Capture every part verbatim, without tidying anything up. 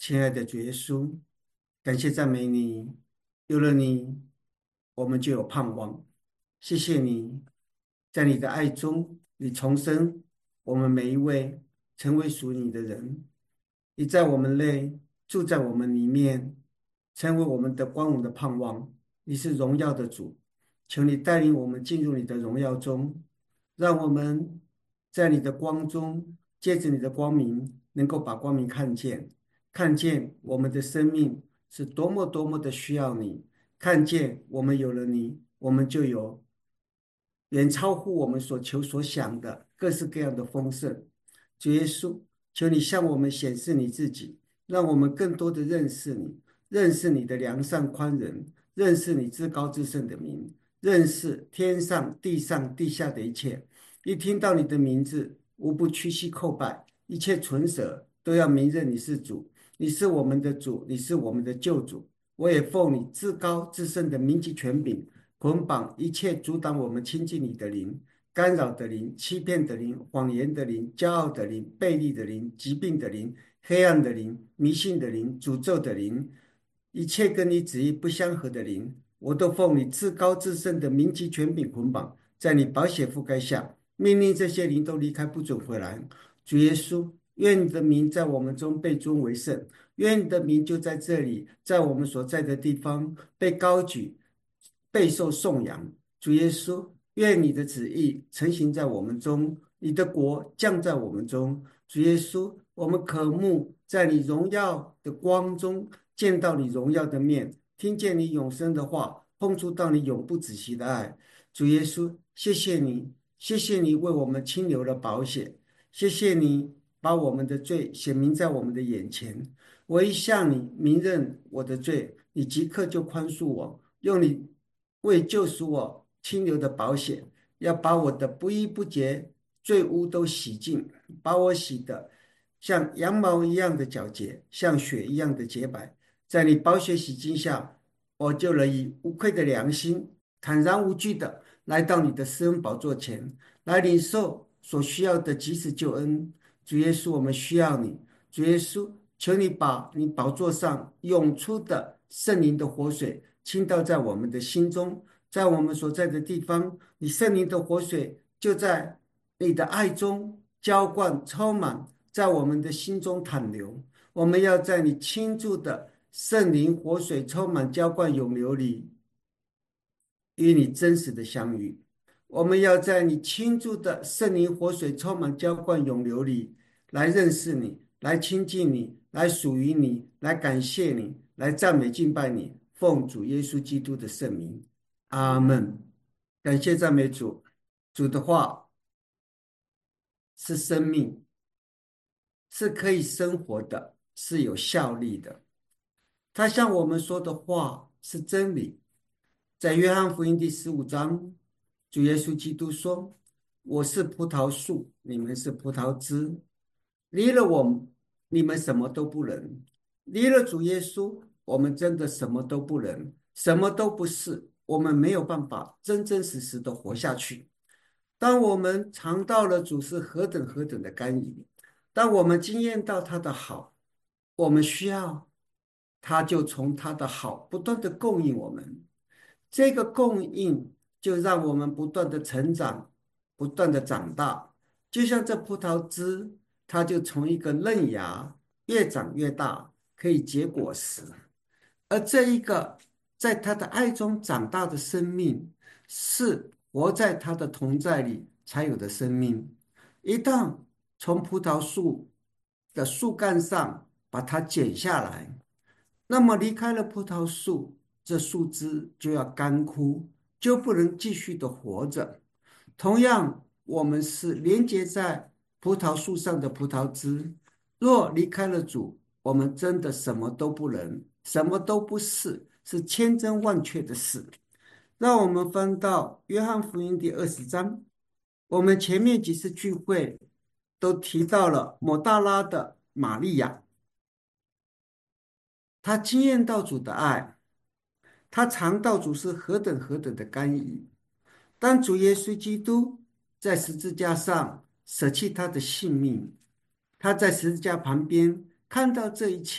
亲爱的主耶稣，感谢赞美你，有了你，我们就有盼望。谢谢你，在你的爱中，你重生我们每一位，成为属你的人。你在我们内，住在我们里面，成为我们的光荣的盼望。你是荣耀的主，求你带领我们进入你的荣耀中，让我们在你的光中，借着你的光明，能够把光明看见。看见我们的生命是多么多么的需要你，看见我们有了你，我们就有远超乎我们所求所想的各式各样的丰盛。主耶稣，求你向我们显示你自己，让我们更多的认识你，认识你的良善宽仁，认识你至高至圣的名，认识天上地上地下的一切。一听到你的名字，无不屈膝叩拜，一切唇舌都要明认你是主。你是我们的主，你是我们的救主。我也奉你至高至圣的名及权柄，捆绑一切阻挡我们亲近你的灵、干扰的灵、欺骗的灵、谎言的灵、骄傲的灵、悖逆的灵、疾病的灵、黑暗的灵、迷信的灵、诅咒的灵，一切跟你旨意不相合的灵，我都奉你至高至圣的名及权柄捆绑，在你宝血覆盖下，命令这些灵都离开，不准回来。主耶稣，愿你的名在我们中被尊为圣，愿你的名就在这里，在我们所在的地方被高举，备受颂扬。主耶稣，愿你的旨意成行在我们中，你的国降在我们中。主耶稣，我们渴慕在你荣耀的光中见到你荣耀的面，听见你永生的话，碰触到你永不止息的爱。主耶稣，谢谢你，谢谢你为我们清流了宝血，谢谢你把我们的罪显明在我们的眼前。我一向你明认我的罪，你即刻就宽恕我，用你为救赎我清流的宝血，要把我的不义不洁罪污都洗净，把我洗的像羊毛一样的皎洁，像雪一样的洁白。在你宝血洗净下，我就能以无愧的良心，坦然无惧的来到你的施恩宝座前，来领受所需要的及时救恩。主耶稣，我们需要你。主耶稣，求你把你宝座上涌出的圣灵的活水倾倒在我们的心中，在我们所在的地方，你圣灵的活水就在你的爱中浇灌充满，在我们的心中淌流。我们要在你倾注的圣灵活水充满浇灌涌流里，与你真实的相遇。我们要在你倾注的圣灵活水充满浇灌涌流里，来认识你，来亲近你，来属于你，来感谢你，来赞美敬拜你。奉主耶稣基督的圣名，阿门。感谢赞美主。主的话是生命，是可以生活的，是有效力的。他向我们说的话是真理。在约翰福音第十五章，主耶稣基督说：“我是葡萄树，你们是葡萄枝。离了我，你们什么都不能；离了主耶稣，我们真的什么都不能，什么都不是。我们没有办法真真实实的活下去。当我们尝到了主是何等何等的甘饴，当我们经验到他的好，我们需要他就从他的好不断的供应我们。这个供应就让我们不断的成长，不断的长大。就像这葡萄枝，它就从一个嫩芽越长越大，可以结果实。而这一个在他的爱中长大的生命，是活在他的同在里才有的生命。一旦从葡萄树的树干上把它剪下来，那么离开了葡萄树，这树枝就要干枯，就不能继续的活着。同样，我们是连接在葡萄树上的葡萄枝，若离开了主，我们真的什么都不能，什么都不是，是千真万确的事。让我们翻到约翰福音第二十章，我们前面几次聚会都提到了抹大拉的玛利亚，她经验到主的爱，她尝到主是何等何等的甘饴。当主耶稣基督在十字架上舍弃他的性命，他在十字架旁边看到这一切，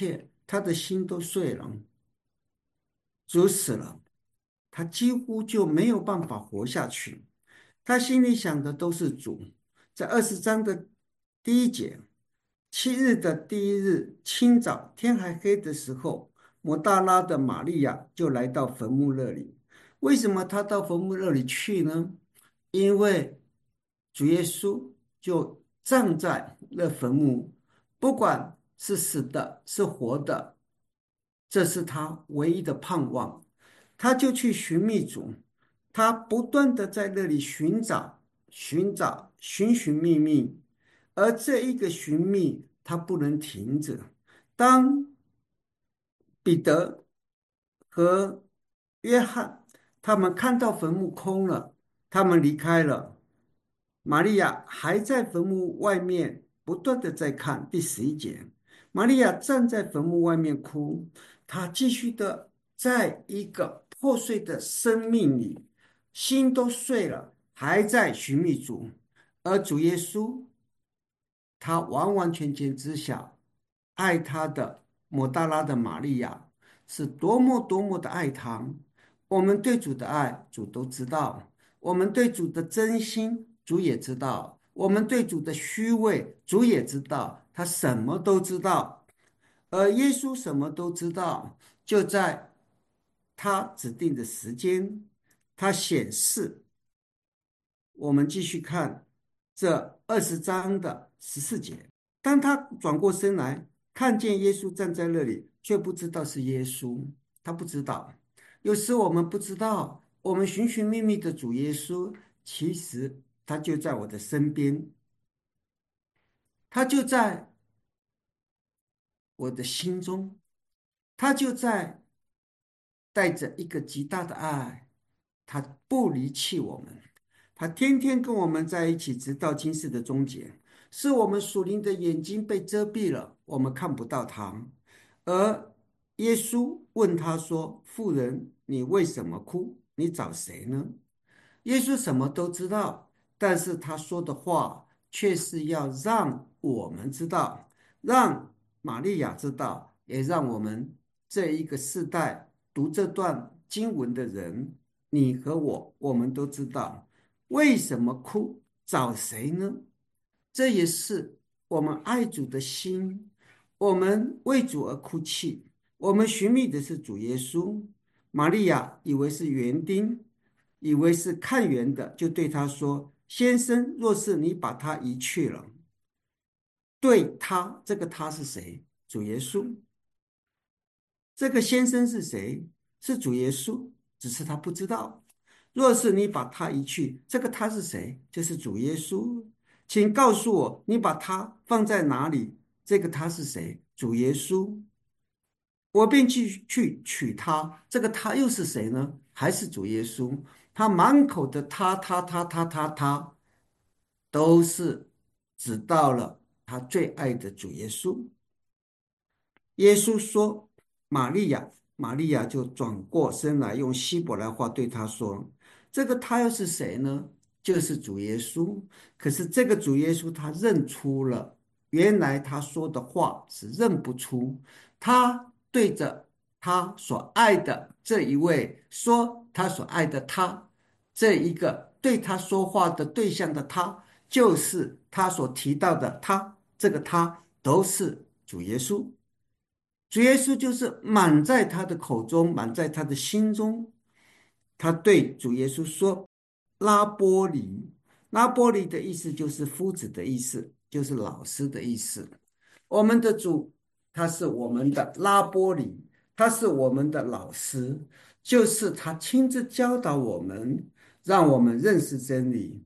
他的心都碎了。主死了，他几乎就没有办法活下去。他心里想的都是主。在二十章的第一节，七日的第一日清早，天还黑的时候，抹大拉的玛利亚就来到坟墓那里。为什么她到坟墓那里去呢？因为主耶稣就站在那坟墓，不管是死的，是活的，这是他唯一的盼望。他就去寻觅主，他不断的在那里寻找、寻找、寻寻觅觅，而这一个寻觅，他不能停止。当彼得和约翰他们看到坟墓空了，他们离开了。玛利亚还在坟墓外面不断的在看。第十一节，玛利亚站在坟墓外面哭，她继续的在一个破碎的生命里，心都碎了，还在寻觅主。而主耶稣他完完全全知晓爱他的抹大拉的玛利亚是多么多么的爱他。我们对主的爱，主都知道；我们对主的真心，主也知道；我们对主的虚伪，主也知道。他什么都知道，而耶稣什么都知道，就在他指定的时间，他显示。我们继续看这二十章的十四节。当他转过身来，看见耶稣站在那里，却不知道是耶稣，他不知道。有时我们不知道，我们寻寻觅觅的主耶稣，其实他就在我的身边，他就在我的心中，他就在带着一个极大的爱，他不离弃我们，他天天跟我们在一起，直到今世的终结。是我们属灵的眼睛被遮蔽了，我们看不到他。而耶稣问他说：“妇人，你为什么哭？你找谁呢？”耶稣什么都知道，但是他说的话却是要让我们知道，让玛利亚知道，也让我们这一个世代读这段经文的人，你和我，我们都知道为什么哭，找谁呢？这也是我们爱主的心，我们为主而哭泣，我们寻觅的是主耶稣。玛利亚以为是园丁，以为是看园的，就对他说：“先生，若是你把他移去了，对他，这个他是谁？主耶稣。这个先生是谁？是主耶稣，只是他不知道。若是你把他移去，这个他是谁？就是主耶稣。请告诉我，你把他放在哪里？这个他是谁？主耶稣。我便去去取他，这个他又是谁呢？还是主耶稣？他满口的他他他他他他，都是指到了他最爱的主耶稣。耶稣说：“玛利亚。”玛利亚就转过身来，用希伯来话对他说：“这个他又是谁呢？就是主耶稣。”可是这个主耶稣他认出了，原来他说的话是认不出。他对着他所爱的这一位说，他所爱的他，这一个对他说话的对象的他，就是他所提到的他，这个他都是主耶稣。主耶稣就是满在他的口中，满在他的心中。他对主耶稣说：“拉波尼。”拉波尼的意思就是夫子的意思，就是老师的意思。我们的主，他是我们的拉波尼，他是我们的老师，就是他亲自教导我们，让我们认识真理，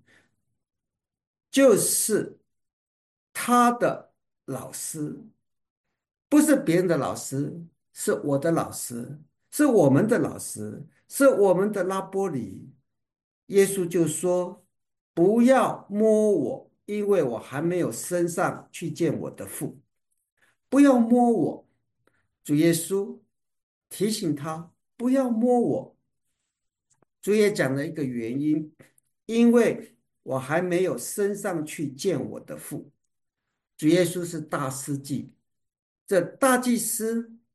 就是他的老师。不是别人的老师，是我的老师，是我们的老师，是我们的拉波里。耶稣就说：“不要摸我，因为我还没有升上去见我的父。不要摸我。”主耶稣提醒他不要摸我。主也讲了一个原因，因为我还没有升上去见我的父。主耶稣是大司祭，这大祭司。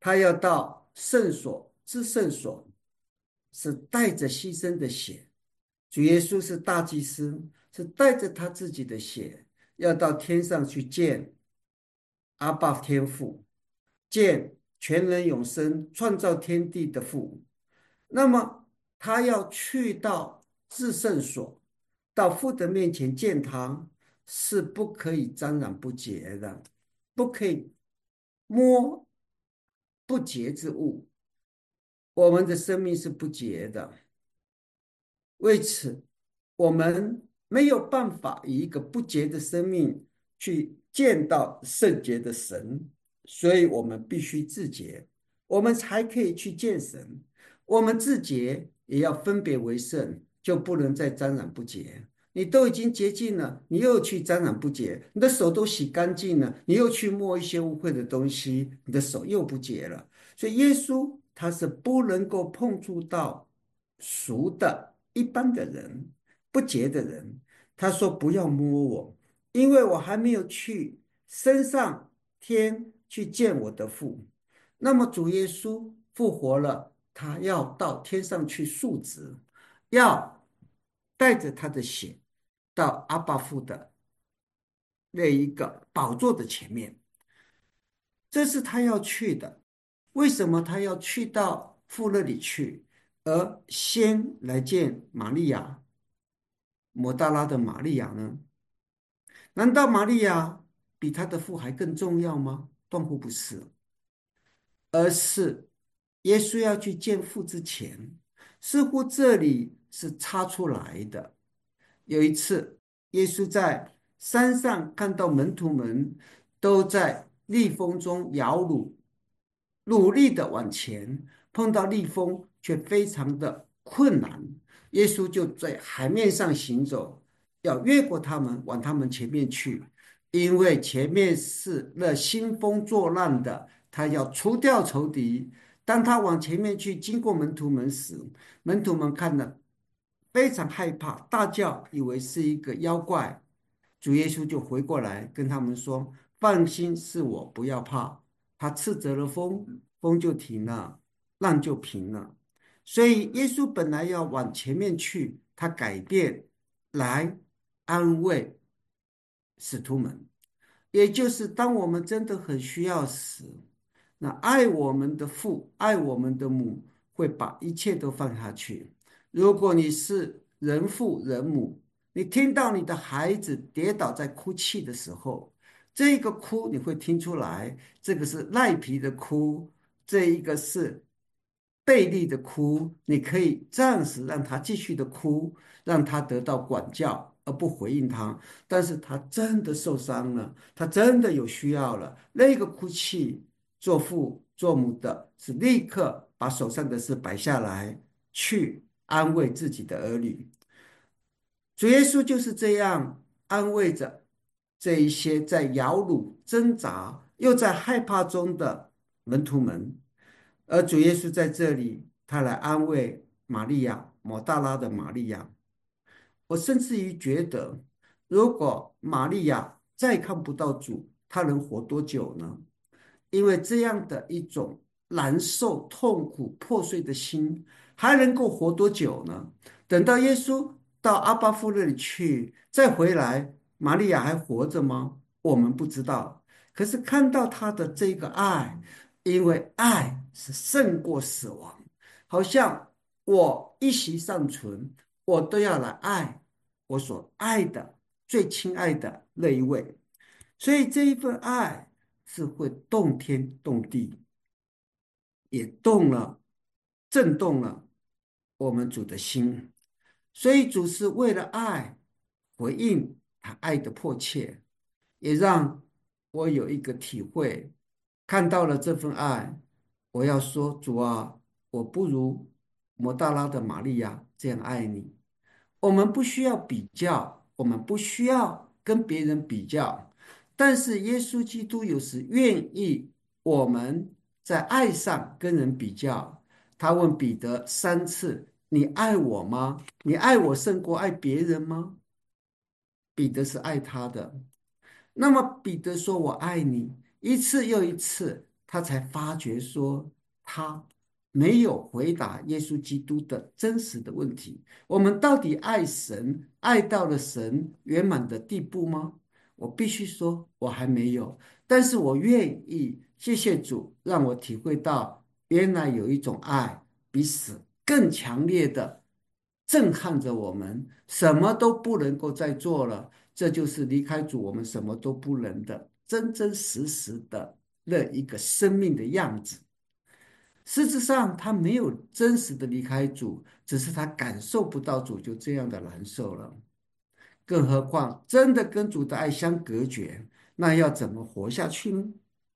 他要到圣所至圣所，是带着牺牲的血。主耶稣是大祭司，是带着他自己的血，要到天上去见阿爸天父，见全能永生、创造天地的父。那么他要去到至圣所，到父的面前见他，是不可以沾染不洁的，不可以摸不洁之物。我们的生命是不洁的，为此我们没有办法以一个不洁的生命去见到圣洁的神，所以我们必须自洁，我们才可以去见神。我们自洁也要分别为圣，就不能再沾染不洁。你都已经洁净了，你又去沾染不洁，你的手都洗干净了，你又去摸一些污秽的东西，你的手又不洁了。所以耶稣他是不能够碰触到俗的一般的人，不洁的人。他说不要摸我，因为我还没有去升上天去见我的父。那么主耶稣复活了，他要到天上去述职，要带着他的血到阿爸父的那一个宝座的前面，这是他要去的。为什么他要去到父那里去，而先来见玛利亚，抹大拉的玛利亚呢？难道玛利亚比他的父还更重要吗？断乎不是，而是耶稣要去见父之前，似乎这里是插出来的。有一次，耶稣在山上看到门徒们都在逆风中摇橹，努力的往前，碰到逆风却非常的困难。耶稣就在海面上行走，要越过他们，往他们前面去，因为前面是那兴风作浪的，他要除掉仇敌。当他往前面去，经过门徒们时，门徒们看了非常害怕，大叫，以为是一个妖怪。主耶稣就回过来跟他们说：放心，是我，不要怕。他斥责了风，风就停了，浪就平了。所以耶稣本来要往前面去，他改变来安慰使徒们。也就是当我们真的很需要时，那爱我们的父，爱我们的母，会把一切都放下去。如果你是人父人母，你听到你的孩子跌倒在哭泣的时候，这个哭你会听出来，这个是赖皮的哭，这一个是贝利的哭，你可以暂时让他继续的哭，让他得到管教，而不回应他。但是他真的受伤了，他真的有需要了，那个哭泣，做父做母的是立刻把手上的事摆下来，去安慰自己的儿女。主耶稣就是这样安慰着这一些在摇橹挣扎又在害怕中的门徒们。而主耶稣在这里，他来安慰玛利亚，抹大拉的玛利亚。我甚至于觉得，如果玛利亚再看不到主，她能活多久呢？因为这样的一种难受、痛苦、破碎的心，还能够活多久呢？等到耶稣到阿爸父那里去，再回来，玛利亚还活着吗？我们不知道。可是看到他的这个爱，因为爱是胜过死亡，好像我一息尚存，我都要来爱我所爱的、最亲爱的那一位。所以这一份爱是会动天动地，也动了、震动了我们主的心。所以主是为了爱回应他爱的迫切，也让我有一个体会，看到了这份爱，我要说主啊，我不如摩大拉的玛利亚这样爱你。我们不需要比较，我们不需要跟别人比较，但是耶稣基督有时愿意我们在爱上跟人比较。他问彼得三次：“你爱我吗？你爱我胜过爱别人吗？”彼得是爱他的。那么彼得说：“我爱你。”一次又一次， 他才发觉说他没有回答耶稣基督的真实的问题。我们到底爱神，爱到了神圆满的地步吗？我必须说，我还没有。但是我愿意，谢谢主，让我体会到，原来有一种爱比死更强烈的震撼着我们，什么都不能够再做了。这就是离开主，我们什么都不能的，真真实实的那一个生命的样子。事实上，他没有真实的离开主，只是他感受不到主就这样的难受了。更何况，真的跟主的爱相隔绝，那要怎么活下去呢？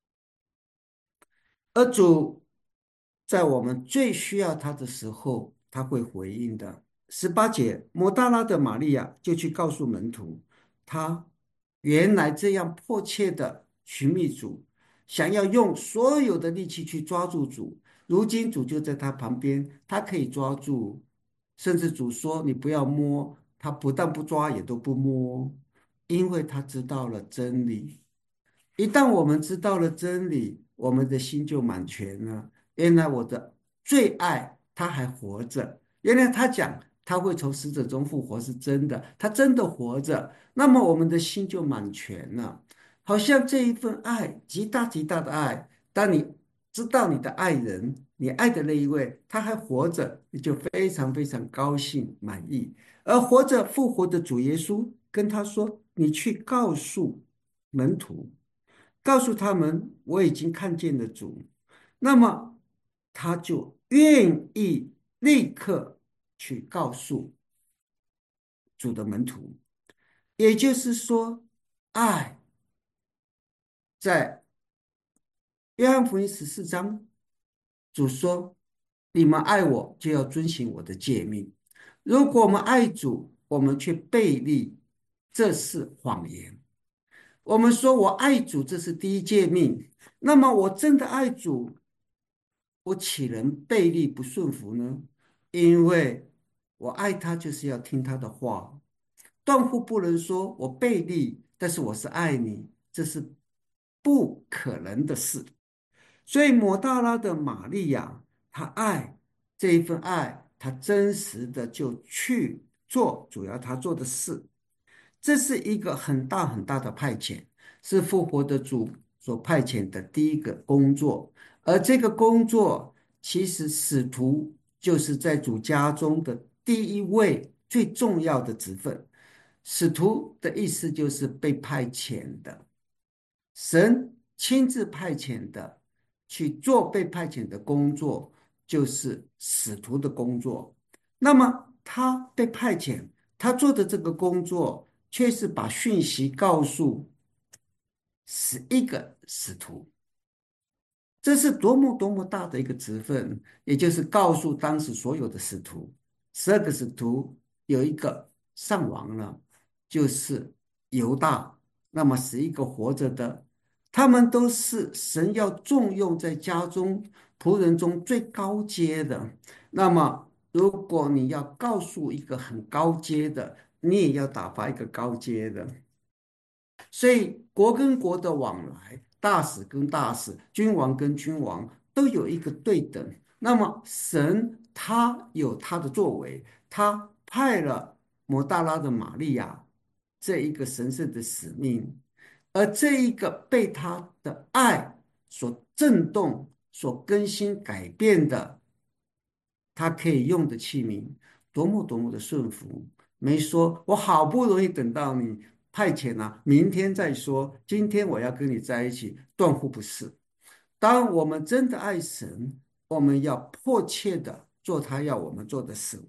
而主在我们最需要他的时候，他会回应的。十八节，抹大拉的玛利亚就去告诉门徒，他原来这样迫切的寻觅主，想要用所有的力气去抓住主。如今主就在他旁边，他可以抓住，甚至主说：“你不要摸。”他不但不抓，也都不摸，因为他知道了真理。一旦我们知道了真理，我们的心就满全了。原来我的最爱他还活着，原来他讲他会从死者中复活是真的，他真的活着，那么我们的心就满全了。好像这一份爱，极大极大的爱，当你知道你的爱人，你爱的那一位他还活着，你就非常非常高兴满意。而活着复活的主耶稣跟他说：“你去告诉门徒。”告诉他们我已经看见了主，那么他就愿意立刻去告诉主的门徒。也就是说，爱在约翰福音十四章，主说：“你们爱我，就要遵行我的诫命。如果我们爱主，我们却背逆，这是谎言。”我们说我爱主，这是第一诫命。那么我真的爱主，我岂能背逆不顺服呢？因为我爱他，就是要听他的话，断乎不能说我背逆，但是我是爱你，这是不可能的事。所以抹大拉的玛利亚，她爱这一份爱，她真实的就去做主要她做的事。这是一个很大很大的派遣，是复活的主所派遣的第一个工作。而这个工作，其实使徒就是在主家中的第一位最重要的职分。使徒的意思就是被派遣的，神亲自派遣的，去做被派遣的工作，就是使徒的工作。那么他被派遣，他做的这个工作，却是把讯息告诉十一个使徒。这是多么多么大的一个职分，也就是告诉当时所有的使徒，十二个使徒有一个上王了，就是犹大。那么十一个活着的，他们都是神要重用在家中仆人中最高阶的。那么，如果你要告诉一个很高阶的，你也要打发一个高阶的。所以国跟国的往来，大使跟大使，君王跟君王都有一个对等。那么神他有他的作为，他派了摩大拉的玛利亚这一个神圣的使命，而这一个被他的爱所震动、所更新、改变的。他可以用的器皿，多么多么的顺服，没说我好不容易等到你派遣了，明天再说，今天我要跟你在一起，断乎不是。当我们真的爱神，我们要迫切的做他要我们做的事。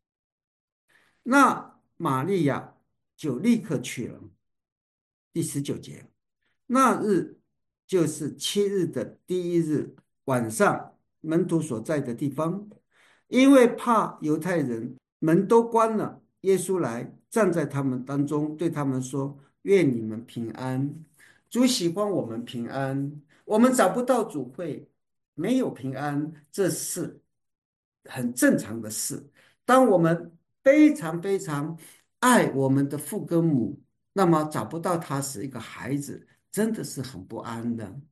那玛利亚就立刻去了。第十九节，那日就是七日的第一日晚上，门徒所在的地方。因为怕犹太人，门都关了。耶稣来站在他们当中，对他们说：“愿你们平安。”主喜欢我们平安，我们找不到主会没有平安，这是很正常的事。当我们非常非常爱我们的父跟母，那么找不到他时，一个孩子真的是很不安的。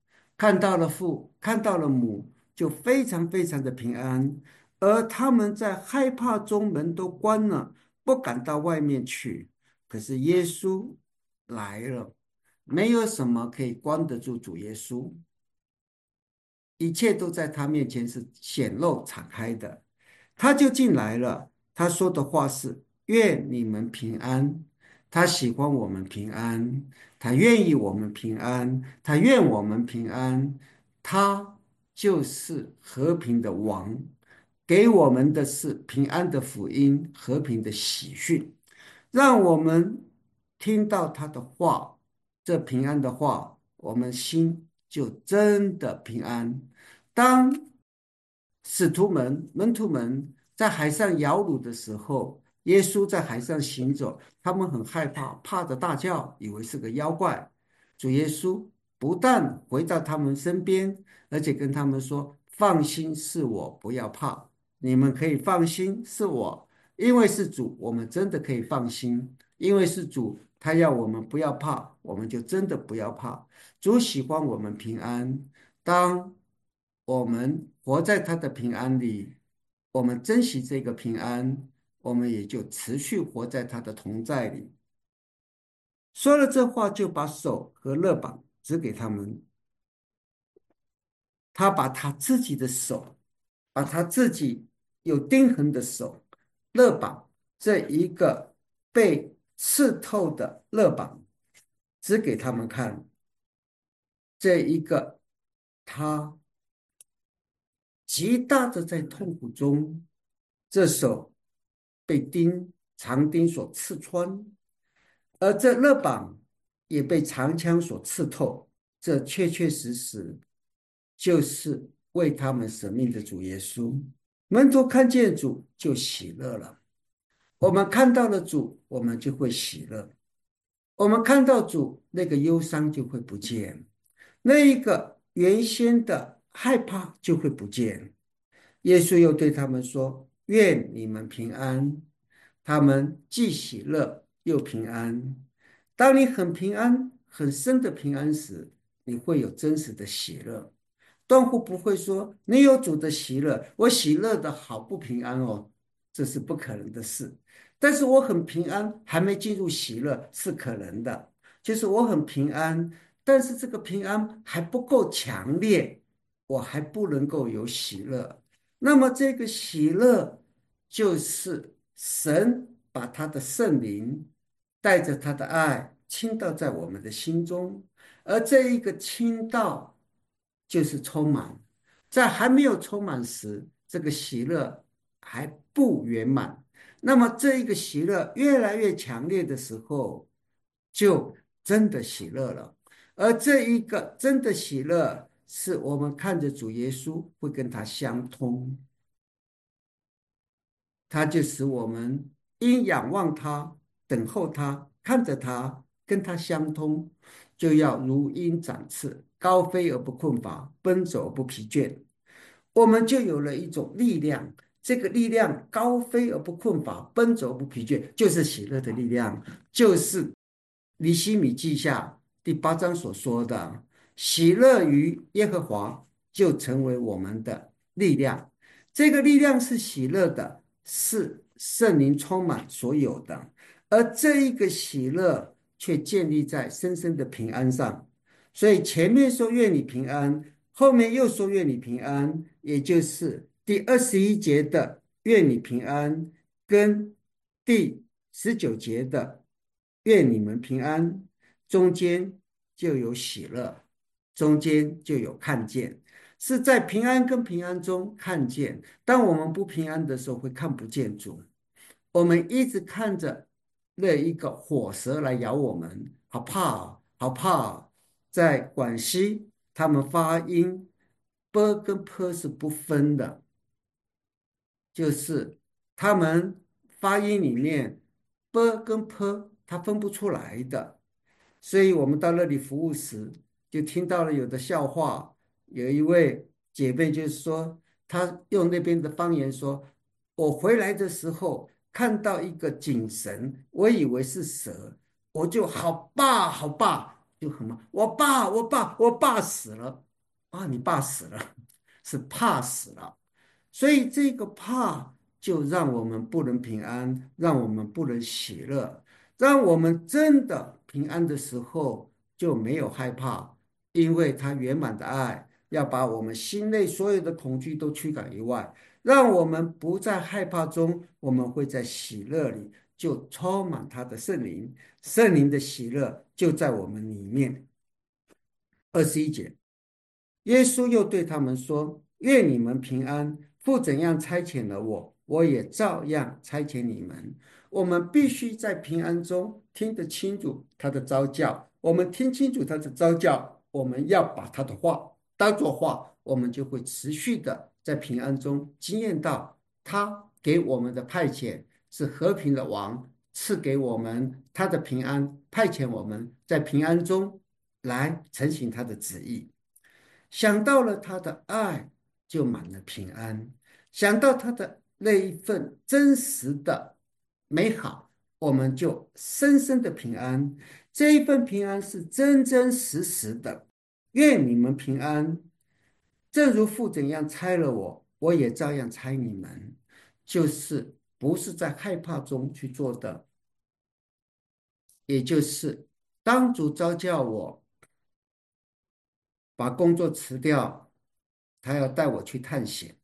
看到了父，看到了母，就非常非常的平安。而他们在害怕中门都关了，不敢到外面去。可是耶稣来了，没有什么可以关得住主耶稣。一切都在他面前是显露敞开的，他就进来了。他说的话是：愿你们平安。他喜欢我们平安，他愿意我们平安，他愿我们平安。他就是和平的王，给我们的是平安的福音，和平的喜讯，让我们听到他的话，这平安的话，我们心就真的平安。当使徒们、门徒们在海上摇橹的时候，耶稣在海上行走，他们很害怕，怕得大叫，以为是个妖怪。主耶稣不但回到他们身边，而且跟他们说：“放心，是我，不要怕。你们可以放心，是我，因为是主，我们真的可以放心。因为是主，他要我们不要怕，我们就真的不要怕。主喜欢我们平安。当我们活在他的平安里，我们珍惜这个平安，我们也就持续活在他的同在里。”说了这话，就把手和肋膀指给他们。他把他自己的手，把他自己有钉痕的手、肋膀这一个被刺透的肋膀指给他们看。这一个他极大的在痛苦中，这手被钉长钉所刺穿，而这肋膀也被长枪所刺透。这确确实实就是为他们舍命的主耶稣。门徒看见主就喜乐了。我们看到了主，我们就会喜乐。我们看到主，那个忧伤就会不见，那一个原先的害怕就会不见。耶稣又对他们说：愿你们平安。他们既喜乐又平安。当你很平安、很深的平安时，你会有真实的喜乐。断乎不会说你有主的喜乐，我喜乐的好不平安哦，这是不可能的事。但是我很平安，还没进入喜乐是可能的。就是我很平安，但是这个平安还不够强烈，我还不能够有喜乐。那么这个喜乐就是神把他的圣灵带着他的爱倾倒在我们的心中，而这一个倾倒就是充满。在还没有充满时，这个喜乐还不圆满。那么这一个喜乐越来越强烈的时候，就真的喜乐了。而这一个真的喜乐，是我们看着主耶稣会跟他相通，他就使我们因仰望他、等候他、看着他、跟他相通，就要如鹰展翅，高飞而不困乏，奔走而不疲倦。我们就有了一种力量，这个力量高飞而不困乏，奔走而不疲倦，就是喜乐的力量，就是尼希米记下第八章所说的：喜乐于耶和华，就成为我们的力量。这个力量是喜乐的，是圣灵充满所有的，而这一个喜乐却建立在深深的平安上。所以前面说愿你平安，后面又说愿你平安，也就是第二十一节的愿你平安，跟第十九节的愿你们平安，中间就有喜乐，中间就有看见，是在平安跟平安中看见。当我们不平安的时候，会看不见主。我们一直看着那一个火蛇来咬我们，好怕啊，好怕啊。在广西，他们发音 “b” 跟 “p” 是不分的，就是他们发音里面 “b” 跟 “p” 它分不出来的。所以我们到那里服务时，就听到了有的笑话。有一位姐妹就是说，她用那边的方言说：“我回来的时候看到一个井绳，我以为是蛇，我就好爸好爸，就很忙，我爸我爸我爸死了。” 啊，你爸死了，是怕死了。所以这个怕就让我们不能平安，让我们不能喜乐，让我们真的平安的时候就没有害怕，因为他圆满的爱要把我们心内所有的恐惧都驱赶以外，让我们不在害怕中，我们会在喜乐里就充满他的圣灵，圣灵的喜乐就在我们里面。二十一节。耶稣又对他们说：“愿你们平安！父怎样差遣了我，我也照样差遣你们。我们必须在平安中听得清楚他的召叫。我们听清楚他的召叫，我们要把他的话当作话，我们就会持续的在平安中经验到他给我们的派遣是和平的王，赐给我们他的平安，派遣我们在平安中来成行他的旨意。”想到了他的爱，就满了平安；想到他的那一份真实的美好，我们就深深的平安。这一份平安是真真实实的。愿你们平安，正如父怎样差了我，我也照样差你们。就是不是在害怕中去做的，也就是当主召叫我把工作辞掉，他要带我去探险。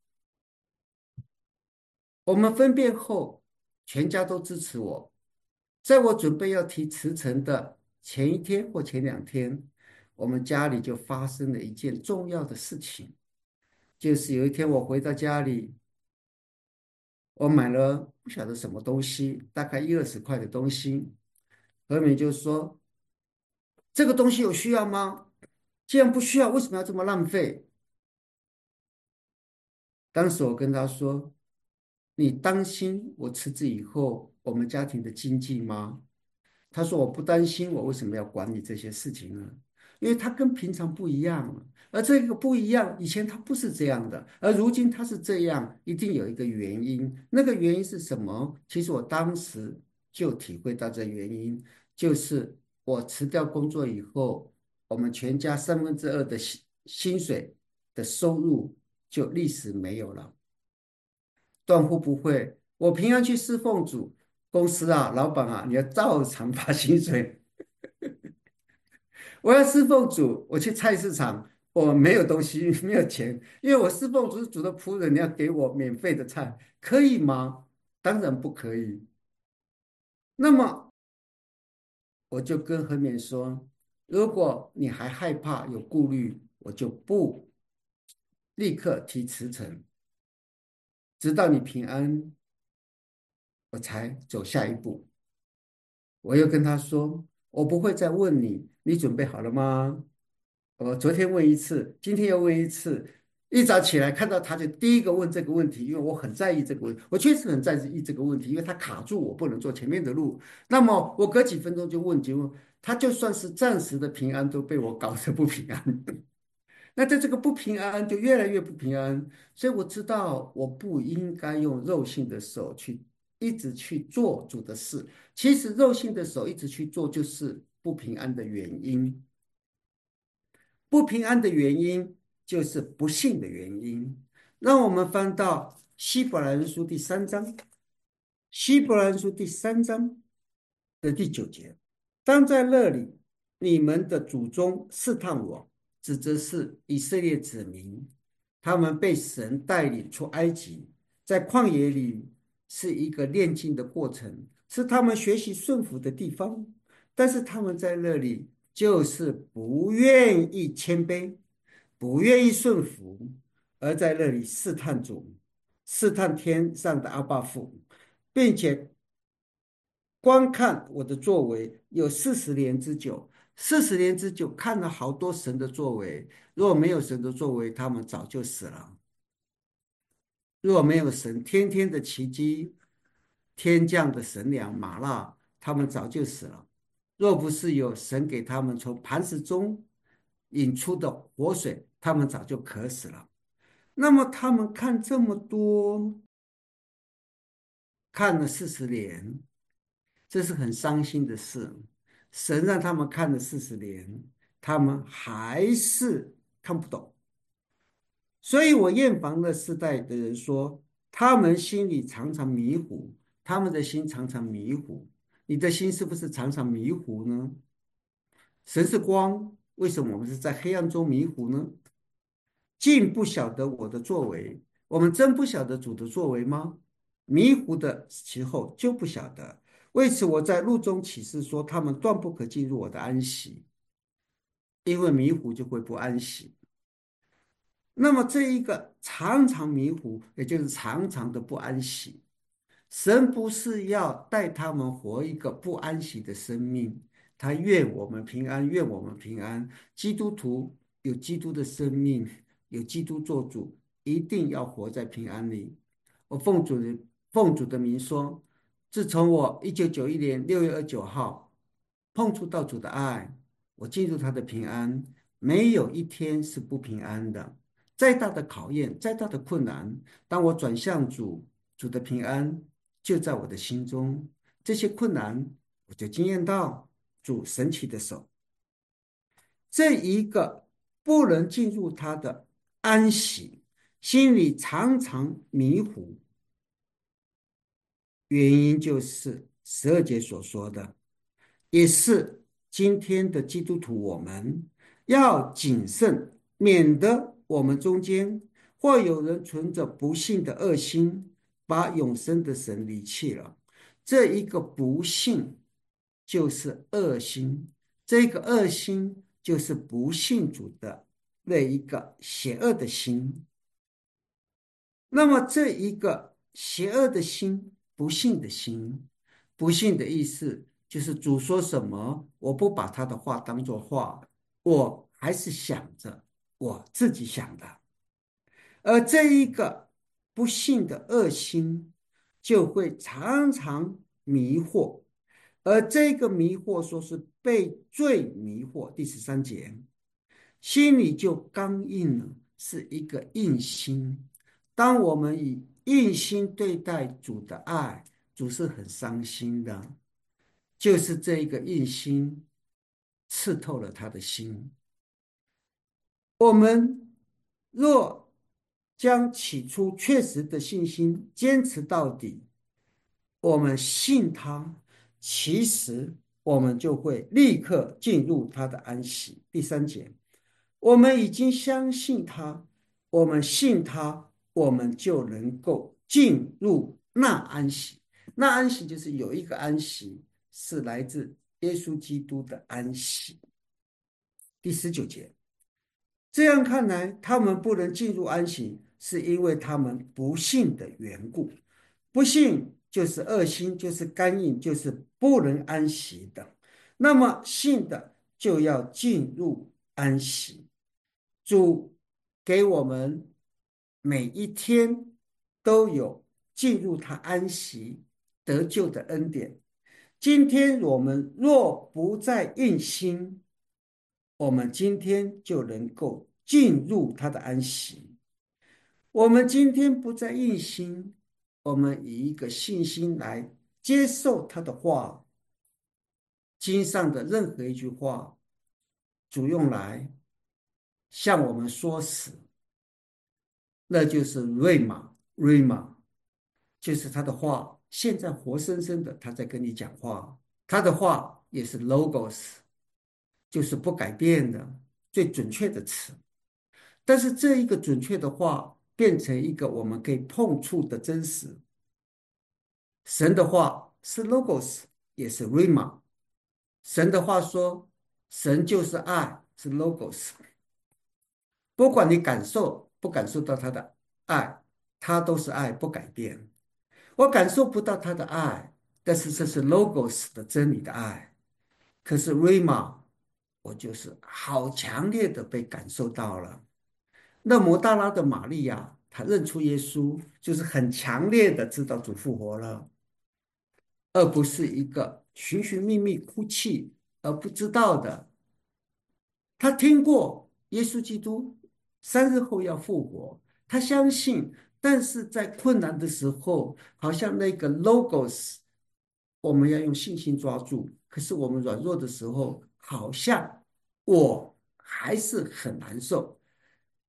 我们分辨后，全家都支持我。在我准备要提辞呈的前一天或前两天，我们家里就发生了一件重要的事情，就是有一天我回到家里，我买了不晓得什么东西，大概一二十块的东西，何美就说：“这个东西有需要吗？既然不需要，为什么要这么浪费？”当时我跟他说：“你担心我辞职以后我们家庭的经济吗？”他说：“我不担心，我为什么要管你这些事情呢？因为他跟平常不一样了，而这个不一样，以前他不是这样的，而如今他是这样，一定有一个原因。那个原因是什么？其实我当时就体会到这原因，就是我辞掉工作以后，我们全家三分之二的薪薪水的收入就立时没有了。断乎不会。我平安去侍奉主，公司啊，老板啊，你要照常发薪水。我要侍奉主，我去菜市场，我没有东西，没有钱，因为我侍奉主是主的仆人，你要给我免费的菜，可以吗？当然不可以。那么我就跟何勉说，如果你还害怕有顾虑，我就不立刻提辞呈，直到你平安，我才走下一步。我又跟他说，我不会再问你，你准备好了吗？我昨天问一次，今天又问一次。一早起来看到他就第一个问这个问题，因为我很在意这个问题，我确实很在意这个问题，因为他卡住我不能走前面的路。那么我隔几分钟就问，就问他，就算是暂时的平安都被我搞得不平安。那在这个不平安就越来越不平安，所以我知道我不应该用肉性的手去一直去做主的事。其实肉性的手一直去做，就是不平安的原因。不平安的原因就是不幸的原因。让我们翻到希伯来人书第三章，希伯来人书第三章的第九节。当在那里，你们的祖宗试探我，指责是以色列子民，他们被神带领出埃及，在旷野里是一个炼净的过程，是他们学习顺服的地方。但是他们在那里就是不愿意谦卑，不愿意顺服，而在那里试探主，试探天上的阿爸父，并且观看我的作为有四十年之久。四十年之久，看了好多神的作为。如果没有神的作为，他们早就死了。如果没有神天天的奇迹，天降的神粮玛纳，他们早就死了。若不是有神给他们从磐石中引出的活水，他们早就渴死了。那么他们看这么多，看了四十年，这是很伤心的事。神让他们看了四十年，他们还是看不懂。 所以我厌烦那世代的人说，他们心里常常迷糊，他们的心常常迷糊。你的心是不是常常迷糊呢？神是光，为什么我们是在黑暗中迷糊呢？竟不晓得我的作为，我们真不晓得主的作为吗？迷糊的时候就不晓得。为此，我在路中启示说，他们断不可进入我的安息，因为迷糊就会不安息。那么，这一个常常迷糊，也就是常常的不安息。神不是要带他们活一个不安息的生命，他愿我们平安，愿我们平安。基督徒有基督的生命，有基督做主，一定要活在平安里。我奉主的奉主的名说，自从我一九九一年六月二十九号碰触到主的爱，我进入他的平安，没有一天是不平安的。再大的考验，再大的困难，当我转向主，主的平安就在我的心中。这些困难，我就经验到主神奇的手。这一个不能进入他的安息，心里常常迷糊，原因就是十二节所说的，也是今天的基督徒我们要谨慎，免得我们中间或有人存着不幸的恶心，把永生的神离弃了。这一个不幸就是恶心，这个恶心就是不信主的那一个邪恶的心。那么这一个邪恶的心，不信的心，不信的意思就是主说什么，我不把他的话当作话，我还是想着我自己想的。而这一个不信的恶心，就会常常迷惑，而这个迷惑说是被罪迷惑。第十三节。心里就刚硬了，是一个硬心。当我们以硬心对待主的爱，主是很伤心的，就是这一个硬心刺透了他的心。我们若将起初确实的信心坚持到底，我们信他，其实我们就会立刻进入他的安息。第三节。我们已经相信他，我们信他，我们就能够进入那安息。那安息就是有一个安息是来自耶稣基督的安息。第十九节，这样看来，他们不能进入安息，是因为他们不信的缘故。不信就是恶心，就是干硬，就是不能安息的。那么信的就要进入安息。主给我们每一天都有进入他安息得救的恩典。今天我们若不再硬心，我们今天就能够进入他的安息。我们今天不再硬心，我们以一个信心来接受他的话，经上的任何一句话，主用来向我们说死，那就是瑞玛，瑞玛就是他的话，现在活生生的他在跟你讲话，他的话也是 logos，就是不改变的最准确的词。但是这一个准确的话变成一个我们可以碰触的真实。神的话是 logos，也是 rima。神的话说，神就是爱，是 logos。不管你感受不感受到他的爱，他都是爱，不改变。我感受不到他的爱，但是这是 logos 的真理的爱。可是 rima，我就是好强烈的被感受到了。那摩大拉的玛利亚，她认出耶稣，就是很强烈的知道主复活了，而不是一个寻寻觅觅哭泣而不知道的。他听过耶稣基督三日后要复活，他相信，但是在困难的时候，好像那个 logos，我们要用信心抓住。可是我们软弱的时候，好像我还是很难受。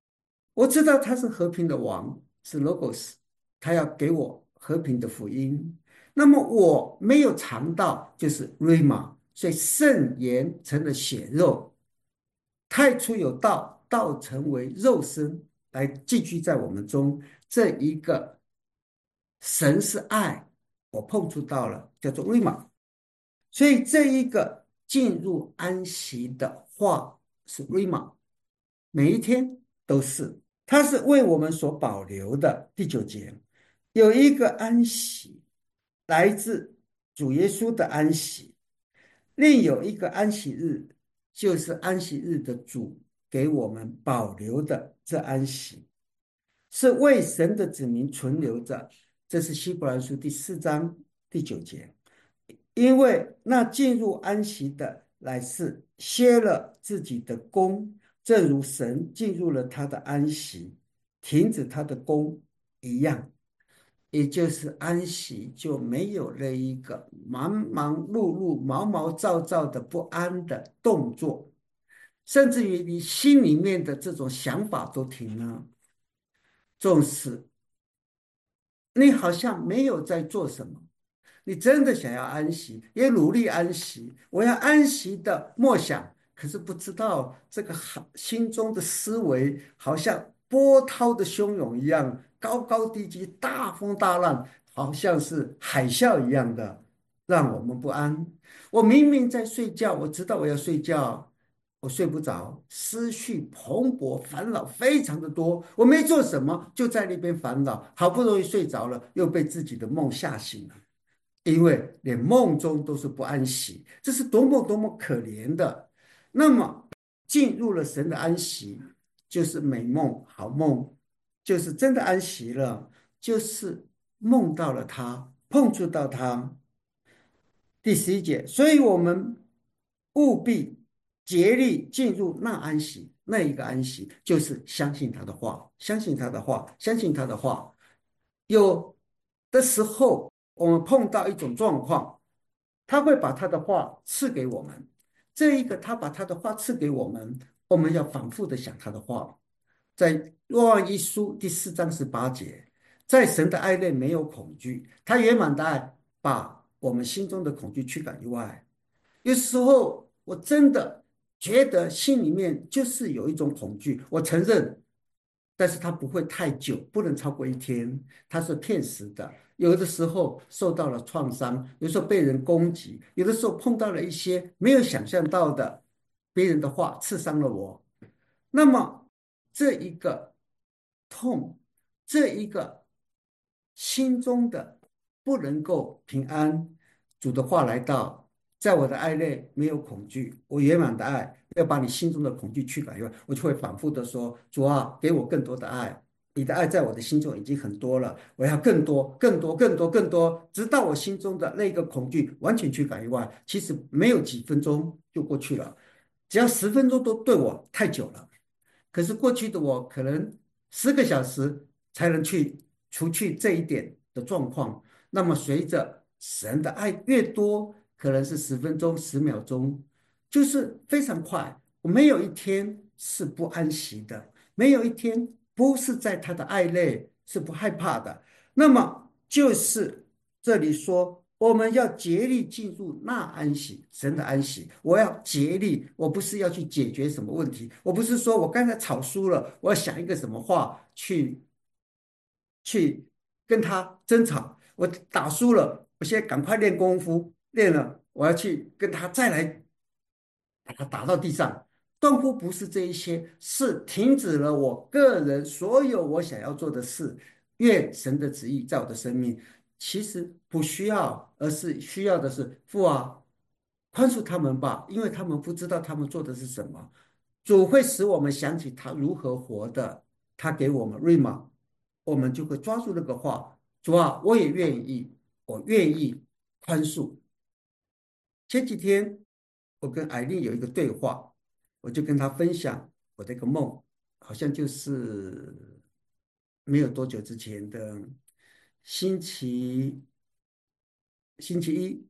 我知道他是和平的王，是 Logos，他要给我和平的福音。那么我没有尝到，就是 Rama，所以圣言成了血肉，太初有道，道成为肉身，来寄居在我们中。这一个神是爱，我碰触到了，叫做 Rama。所以这一个进入安息的话是 Rama，每一天都是。它是为我们所保留的。第九节有一个安息，来自主耶稣的安息；另有一个安息日，就是安息日的主给我们保留的这安息，是为神的子民存留着。这是希伯来书第四章第九节。因为那进入安息的，乃是歇了自己的功，正如神进入了他的安息，停止他的功一样。也就是安息就没有了一个忙忙碌碌、毛毛躁躁的不安的动作，甚至于你心里面的这种想法都停了。纵使你好像没有在做什么，你真的想要安息，也努力安息，我要安息的默想，可是不知道这个好心中的思维好像波涛的汹涌一样，高高低低，大风大浪，好像是海啸一样的，让我们不安。我明明在睡觉，我知道我要睡觉，我睡不着，思绪蓬勃，烦恼非常的多。我没做什么，就在那边烦恼，好不容易睡着了，又被自己的梦吓醒了。因为连梦中都是不安息，这是多么多么可怜的。那么进入了神的安息，就是美梦好梦，就是真的安息了，就是梦到了他，碰触到他。第十一节，所以我们务必竭力进入那安息，那一个安息就是相信他的话，相信他的话，相信他的话。有的时候我们碰到一种状况，他会把他的话赐给我们。这一个他把他的话赐给我们，我们要反复的想他的话。在若望一书第四章十八节，在神的爱内没有恐惧，他圆满的爱把我们心中的恐惧驱赶以外。有时候我真的觉得心里面就是有一种恐惧，我承认，但是它不会太久，不能超过一天，它是骗时的。有的时候受到了创伤，有时候被人攻击，有的时候碰到了一些没有想象到的别人的话，刺伤了我。那么这一个痛，这一个心中的不能够平安，主的话来到，在我的爱内没有恐惧，我圆满的爱要把你心中的恐惧驱赶以外，我就会反复的说：主啊，给我更多的爱。你的爱在我的心中已经很多了，我要更多、更多、更多、更多，直到我心中的那个恐惧完全驱赶以外。其实没有几分钟就过去了，只要十分钟都对我太久了。可是过去的我可能十个小时才能去除去这一点的状况。那么随着神的爱越多，可能是十分钟、十秒钟，就是非常快。我没有一天是不安息的，没有一天不是在他的爱内是不害怕的。那么就是这里说，我们要竭力进入那安息，神的安息。我要竭力，我不是要去解决什么问题，我不是说我刚才吵输了，我要想一个什么话去去跟他争吵。我打输了，我现在赶快练功夫，练了，我要去跟他再来把他打到地上。断乎不是这一些，是停止了我个人所有我想要做的事。愿神的旨意在我的生命。其实不需要，而是需要的是父啊，宽恕他们吧，因为他们不知道他们做的是什么。主会使我们想起他如何活的，他给我们瑞玛，我们就会抓住那个话。主啊，我也愿意，我愿意宽恕。前几天我跟艾丽有一个对话，我就跟她分享我的一个梦，好像就是没有多久之前的星期星期一，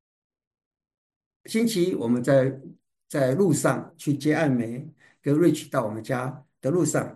星期一我们在在路上去接艾梅跟 Rich 到我们家的路上，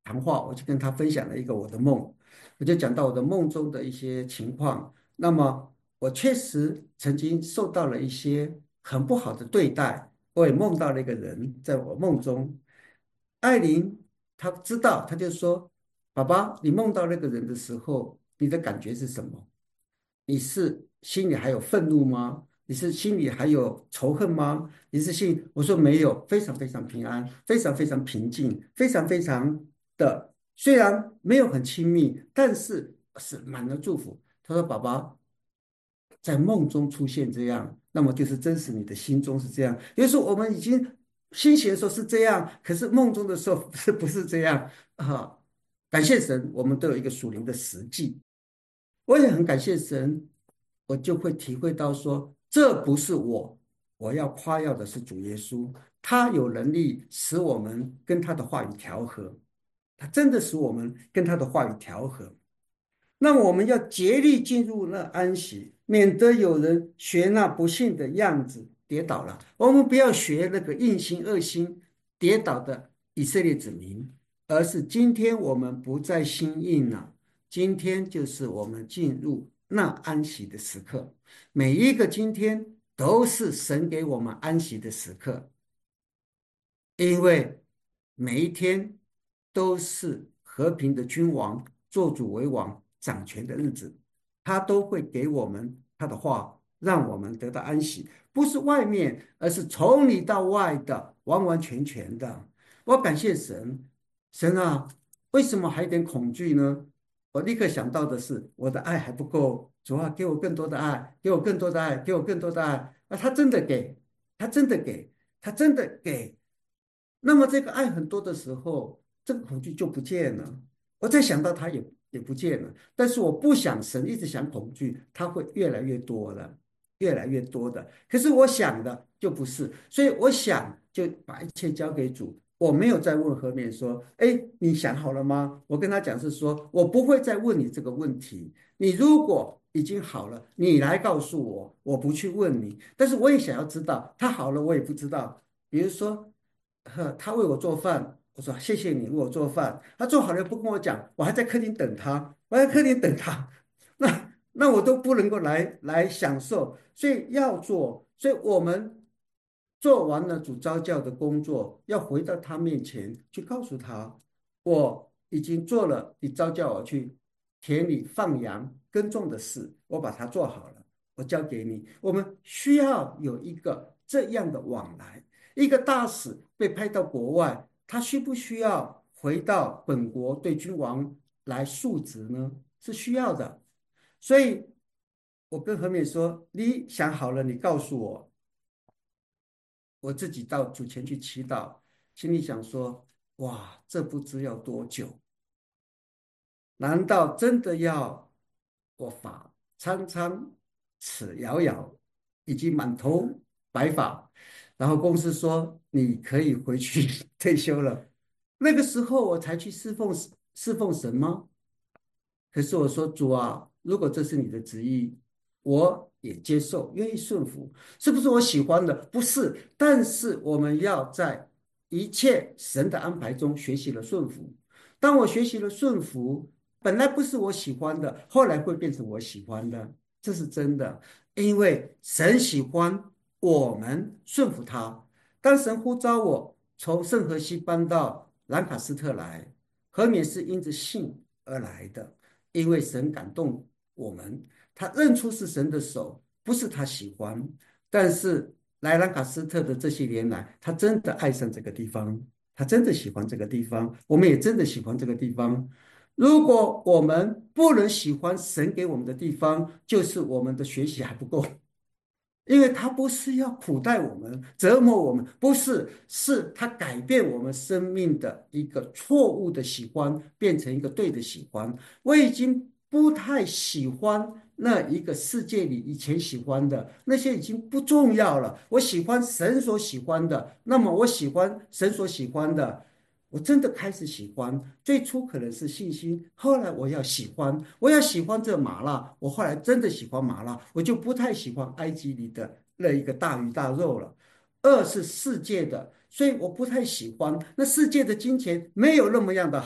谈话，我就跟他分享了一个我的梦，我就讲到我的梦中的一些情况。那么我确实曾经受到了一些很不好的对待，我也梦到了一个人，在我梦中，艾琳她知道，她就说：“爸爸，你梦到那个人的时候，你的感觉是什么？你是心里还有愤怒吗？你是心里还有仇恨吗？你是心……”我说没有，非常非常平安，非常非常平静，非常非常的，虽然没有很亲密，但是是满了祝福。他说：“爸爸，在梦中出现这样，那么就是真实你的心中是这样。有时候我们已经清醒的时候是这样，可是梦中的时候是不是这样啊？感谢神，我们都有一个属灵的实际。我也很感谢神，我就会体会到说，这不是我，我要夸耀的是主耶稣，他有能力使我们跟他的话语调和，他真的使我们跟他的话语调和。那我们要竭力进入那安息，免得有人学那不幸的样子跌倒了。我们不要学那个硬心恶心跌倒的以色列子民，而是今天我们不再心硬了，今天就是我们进入那安息的时刻。每一个今天都是神给我们安息的时刻，因为每一天都是和平的君王做主为王掌权的日子，他都会给我们他的话，让我们得到安息，不是外面，而是从里到外的，完完全全的。我感谢神，神啊，为什么还有点恐惧呢？我立刻想到的是，我的爱还不够，主啊，给我更多的爱，给我更多的爱，给我更多的爱。啊，他真的给，他真的给，他真的给。那么这个爱很多的时候，这个恐惧就不见了。我再想到它也也不见了。但是我不想神，一直想恐惧，它会越来越多的，越来越多的。可是我想的就不是，所以我想就把一切交给主。我没有再问何面说：“哎，你想好了吗？”我跟他讲是说，我不会再问你这个问题。你如果已经好了，你来告诉我，我不去问你。但是我也想要知道，他好了，我也不知道。比如说。呵，他为我做饭，我说谢谢你为我做饭。他做好了不跟我讲，我还在客厅等他，我在客厅等他，那那我都不能够来来享受，所以要做，所以我们做完了主招教的工作，要回到他面前去告诉他，我已经做了你招教我去田里放羊耕种的事，我把它做好了，我交给你。我们需要有一个这样的往来。一个大使被派到国外，他需不需要回到本国对君王来述职呢？是需要的。所以，我跟何美说：“你想好了，你告诉我，我自己到主前去祈祷。”心里想说：“哇，这不知要多久？难道真的要我发苍苍，齿摇摇，已经满头白发，然后公司说你可以回去退休了？那个时候我才去侍奉侍奉神吗？”可是我说主啊，如果这是你的旨意，我也接受，愿意顺服。是不是我喜欢的？不是，但是我们要在一切神的安排中学习了顺服。当我学习了顺服，本来不是我喜欢的，后来会变成我喜欢的，这是真的。因为神喜欢我们顺服他。当神呼召我从圣荷西搬到兰卡斯特来，何免是因着信而来的。因为神感动我们，他认出是神的手，不是他喜欢。但是来兰卡斯特的这些年来，他真的爱上这个地方，他真的喜欢这个地方，我们也真的喜欢这个地方。如果我们不能喜欢神给我们的地方，就是我们的学习还不够。因为他不是要苦待我们、折磨我们，不是，是他改变我们生命的一个错误的喜欢，变成一个对的喜欢。我已经不太喜欢那一个世界里以前喜欢的那些，已经不重要了。我喜欢神所喜欢的，那么我喜欢神所喜欢的。我真的开始喜欢，最初可能是信心，后来我要喜欢，我要喜欢这麻辣，我后来真的喜欢麻辣，我就不太喜欢埃及里的那一个大鱼大肉了。二是世界的，所以我不太喜欢那世界的金钱没有那么样的好，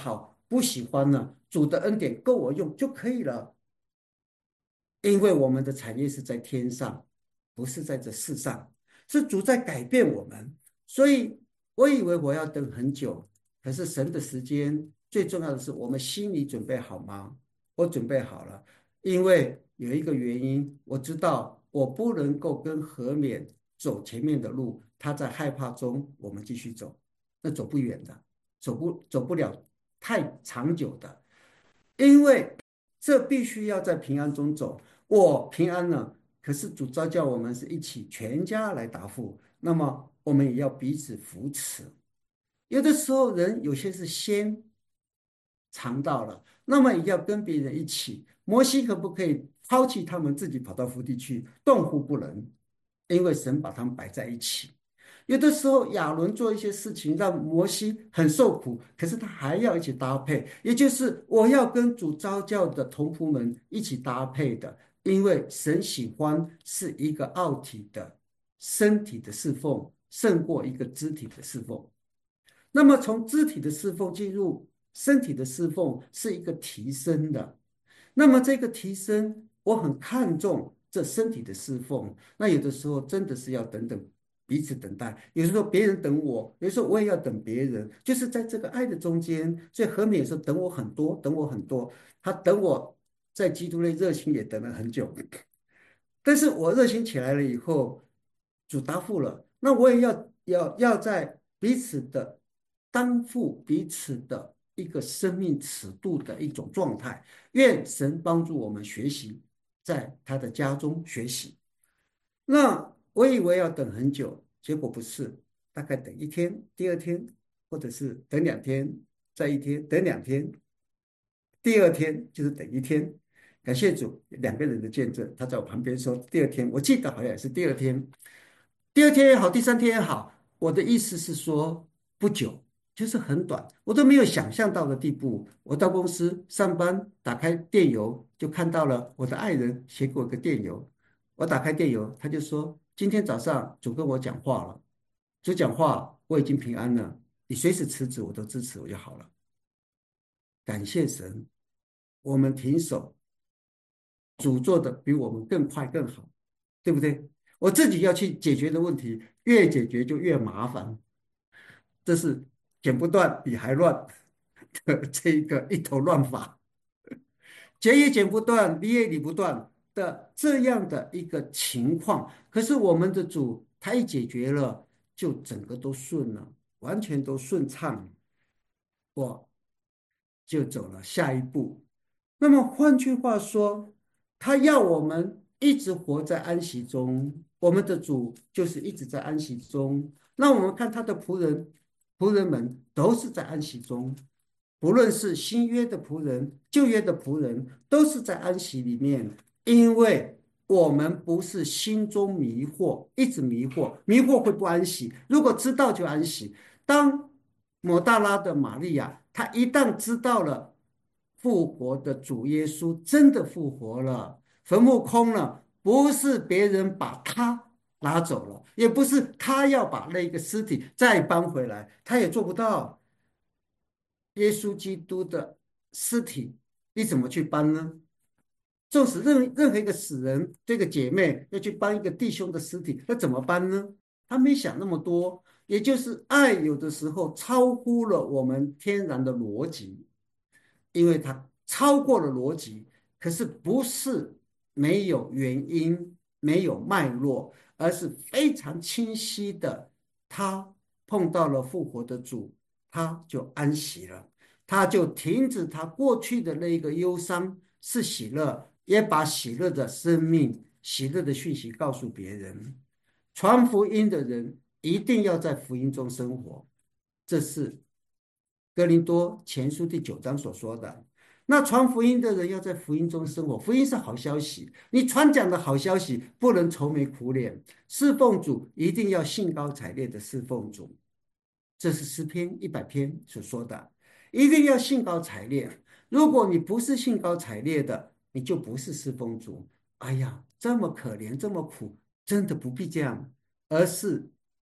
不喜欢呢，主的恩典够我用就可以了。因为我们的产业是在天上，不是在这世上，是主在改变我们。所以我以为我要等很久，可是神的时间最重要的是我们心里准备好吗？我准备好了，因为有一个原因，我知道我不能够跟何勉走前面的路，他在害怕中，我们继续走，那走不远的，走不走不了太长久的。因为这必须要在平安中走。我平安了，可是主召叫我们是一起全家来答复，那么我们也要彼此扶持。有的时候人有些是先尝到了，那么也要跟别人一起。摩西可不可以抛弃他们自己跑到福地去？断乎不能，因为神把他们摆在一起。有的时候亚伦做一些事情让摩西很受苦，可是他还要一起搭配，也就是我要跟主召教的同仆们一起搭配的，因为神喜欢是一个奥体的身体的侍奉，胜过一个肢体的侍奉。那么从肢体的侍奉进入身体的侍奉是一个提升的。那么这个提升，我很看重这身体的侍奉。那有的时候真的是要等等彼此等待，有时候别人等我，有时候我也要等别人，就是在这个爱的中间。所以何美有时候等我很多，等我很多，他等我在基督内热情也等了很久。但是我热心起来了以后，主答复了，那我也要要要在彼此的担负彼此的一个生命尺度的一种状态。愿神帮助我们学习，在他的家中学习。那我以为要等很久，结果不是，大概等一天，第二天，或者是等两天，再一天，等两天，第二天就是等一天。感谢主，两个人的见证，他在我旁边说，第二天，我记得好像也是第二天，第二天也好，第三天也好，我的意思是说不久，就是很短，我都没有想象到的地步。我到公司上班，打开电邮就看到了我的爱人写给我一个电邮，我打开电邮，他就说今天早上主跟我讲话了，主讲话我已经平安了，你随时辞职我都支持我就好了。感谢神，我们停手，主做的比我们更快更好，对不对？我自己要去解决的问题，越解决就越麻烦，这是剪不断理还乱的这一个一头乱发，剪也剪不断，理也理不断的这样的一个情况。可是我们的主他一解决了，就整个都顺了，完全都顺畅了，我就走了下一步。那么换句话说，他要我们一直活在安息中，我们的主就是一直在安息中。那我们看他的仆人，仆人们都是在安息中，不论是新约的仆人、旧约的仆人，都是在安息里面。因为我们不是心中迷惑，一直迷惑，迷惑会不安息。如果知道就安息。当抹大拉的玛利亚，她一旦知道了复活的主耶稣真的复活了，坟墓空了，不是别人把他拿走了，也不是他要把那个尸体再搬回来，他也做不到。耶稣基督的尸体，你怎么去搬呢？纵使任任何一个死人，这个姐妹要去搬一个弟兄的尸体，那怎么搬呢？他没想那么多，也就是爱有的时候超乎了我们天然的逻辑，因为它超过了逻辑，可是不是没有原因、没有脉络，而是非常清晰的。他碰到了复活的主，他就安息了，他就停止他过去的那一个忧伤，是喜乐，也把喜乐的生命、喜乐的讯息告诉别人。传福音的人一定要在福音中生活，这是哥林多前书第九章所说的。那传福音的人要在福音中生活，福音是好消息，你传讲的好消息不能愁眉苦脸，侍奉主一定要兴高采烈的侍奉主，这是诗篇一百篇所说的，一定要兴高采烈。如果你不是兴高采烈的，你就不是侍奉主。哎呀，这么可怜，这么苦，真的不必这样，而是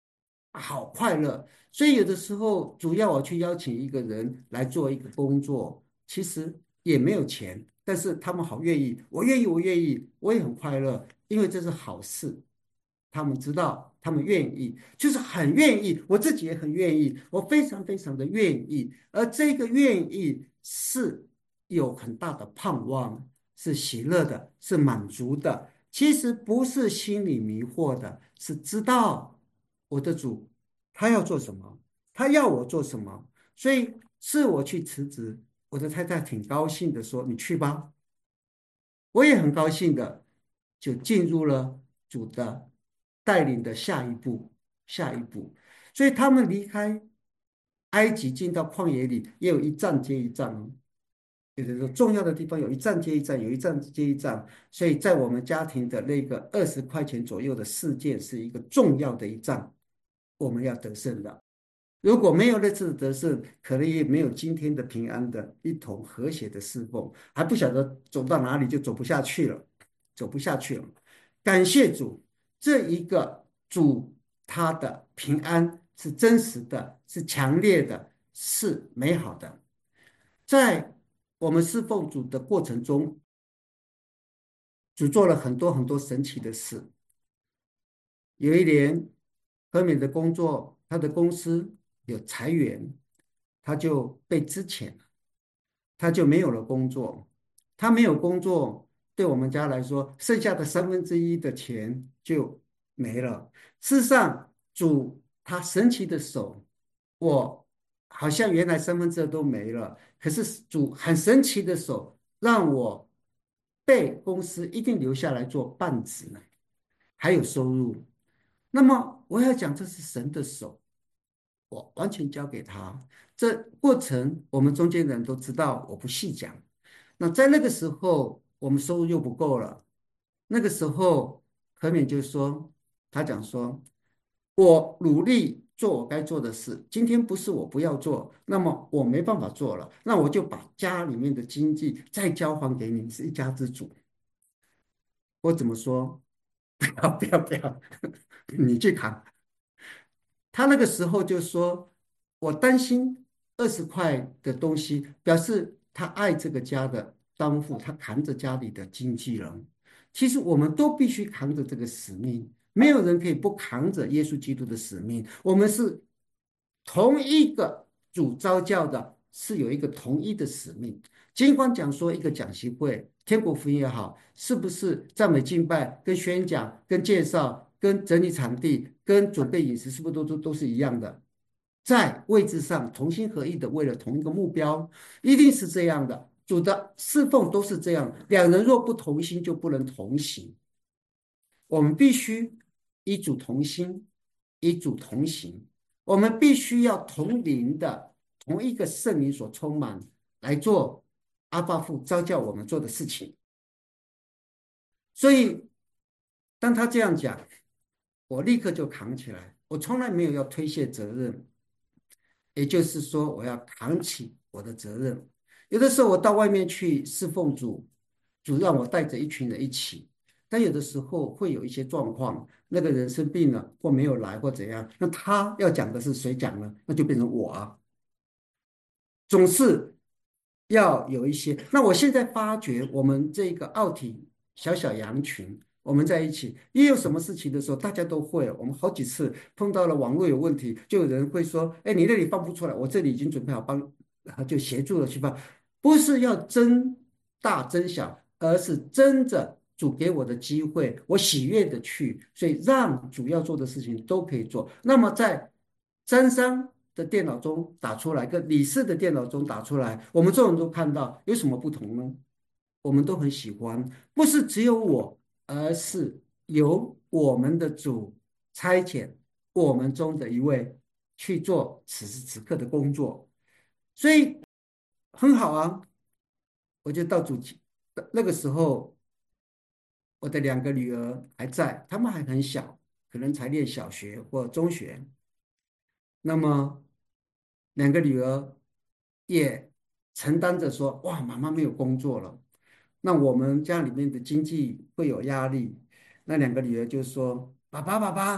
好快乐。所以有的时候，主要我去邀请一个人来做一个工作，其实也没有钱，但是他们好愿意，我愿意，我愿意，我也很快乐，因为这是好事。他们知道，他们愿意，就是很愿意，我自己也很愿意，我非常非常的愿意，而这个愿意是有很大的盼望，是喜乐的，是满足的。其实不是心里迷惑的，是知道我的主他要做什么，他要我做什么，所以是我去辞职。我的太太挺高兴的说："你去吧。"我也很高兴的就进入了主的带领的下一步，下一步。所以他们离开埃及，进到旷野里，也有一站接一站哦。也就是说，重要的地方有一站接一站，有一站接一站。所以在我们家庭的那个二十块钱左右的事件，是一个重要的一站，我们要得胜的。如果没有那次的得胜，可能也没有今天的平安的一同和谐的侍奉，还不晓得走到哪里就走不下去了，走不下去了。感谢主，这一个主他的平安是真实的，是强烈的，是美好的。在我们侍奉主的过程中，主做了很多很多神奇的事。有一年，何美的工作，他的公司有裁员，他就被资遣了，他就没有了工作。他没有工作，对我们家来说，剩下的三分之一的钱就没了。事实上，主他神奇的手，我好像原来三分之二都没了，可是主很神奇的手，让我被公司一定留下来做半职呢，还有收入。那么我要讲，这是神的手，我完全交给他。这过程我们中间人都知道，我不细讲。那在那个时候，我们收入又不够了。那个时候，何勉就说，他讲说，我努力做我该做的事，今天不是我不要做，那么我没办法做了，那我就把家里面的经济再交还给你，是一家之主。我怎么说？不要不要不要，你去扛。他那个时候就说：“我担心二十块的东西，表示他爱这个家的担负，他扛着家里的经纪人。其实我们都必须扛着这个使命，没有人可以不扛着耶稣基督的使命。我们是同一个主召教的，是有一个同一的使命。尽管讲说一个讲习会，天国福音也好，是不是赞美敬拜、跟宣讲、跟介绍、跟整理场地、跟准备饮食，是不是都都都是一样的？在位置上同心合意的，为了同一个目标，一定是这样的。主的侍奉都是这样，两人若不同心，就不能同行。我们必须与主同心，与主同行。我们必须要同灵的，同一个圣灵所充满来做阿爸父召叫我们做的事情。所以，当他这样讲，我立刻就扛起来。我从来没有要推卸责任，也就是说，我要扛起我的责任。有的时候我到外面去侍奉主，主让我带着一群人一起，但有的时候会有一些状况，那个人生病了或没有来或怎样，那他要讲的是谁讲呢？那就变成我啊。总是要有一些。那我现在发觉，我们这个奥体小小羊群，我们在一起，一有什么事情的时候，大家都会。我们好几次碰到了网络有问题，就有人会说：“哎，你那里放不出来，我这里已经准备好帮，然后就协助了去放。”不是要争大争小，而是争着主给我的机会，我喜悦的去，所以让主要做的事情都可以做。那么在詹商的电脑中打出来，跟李四的电脑中打出来，我们众人都看到，有什么不同呢？我们都很喜欢，不是只有我，而是由我们的主差遣我们中的一位去做此时此刻的工作，所以很好啊。我就到主题那个时候，我的两个女儿还在，她们还很小，可能才念小学或中学。那么两个女儿也承担着说：“哇，妈妈没有工作了，那我们家里面的经济会有压力。”那两个女儿就说：“爸爸，爸爸。”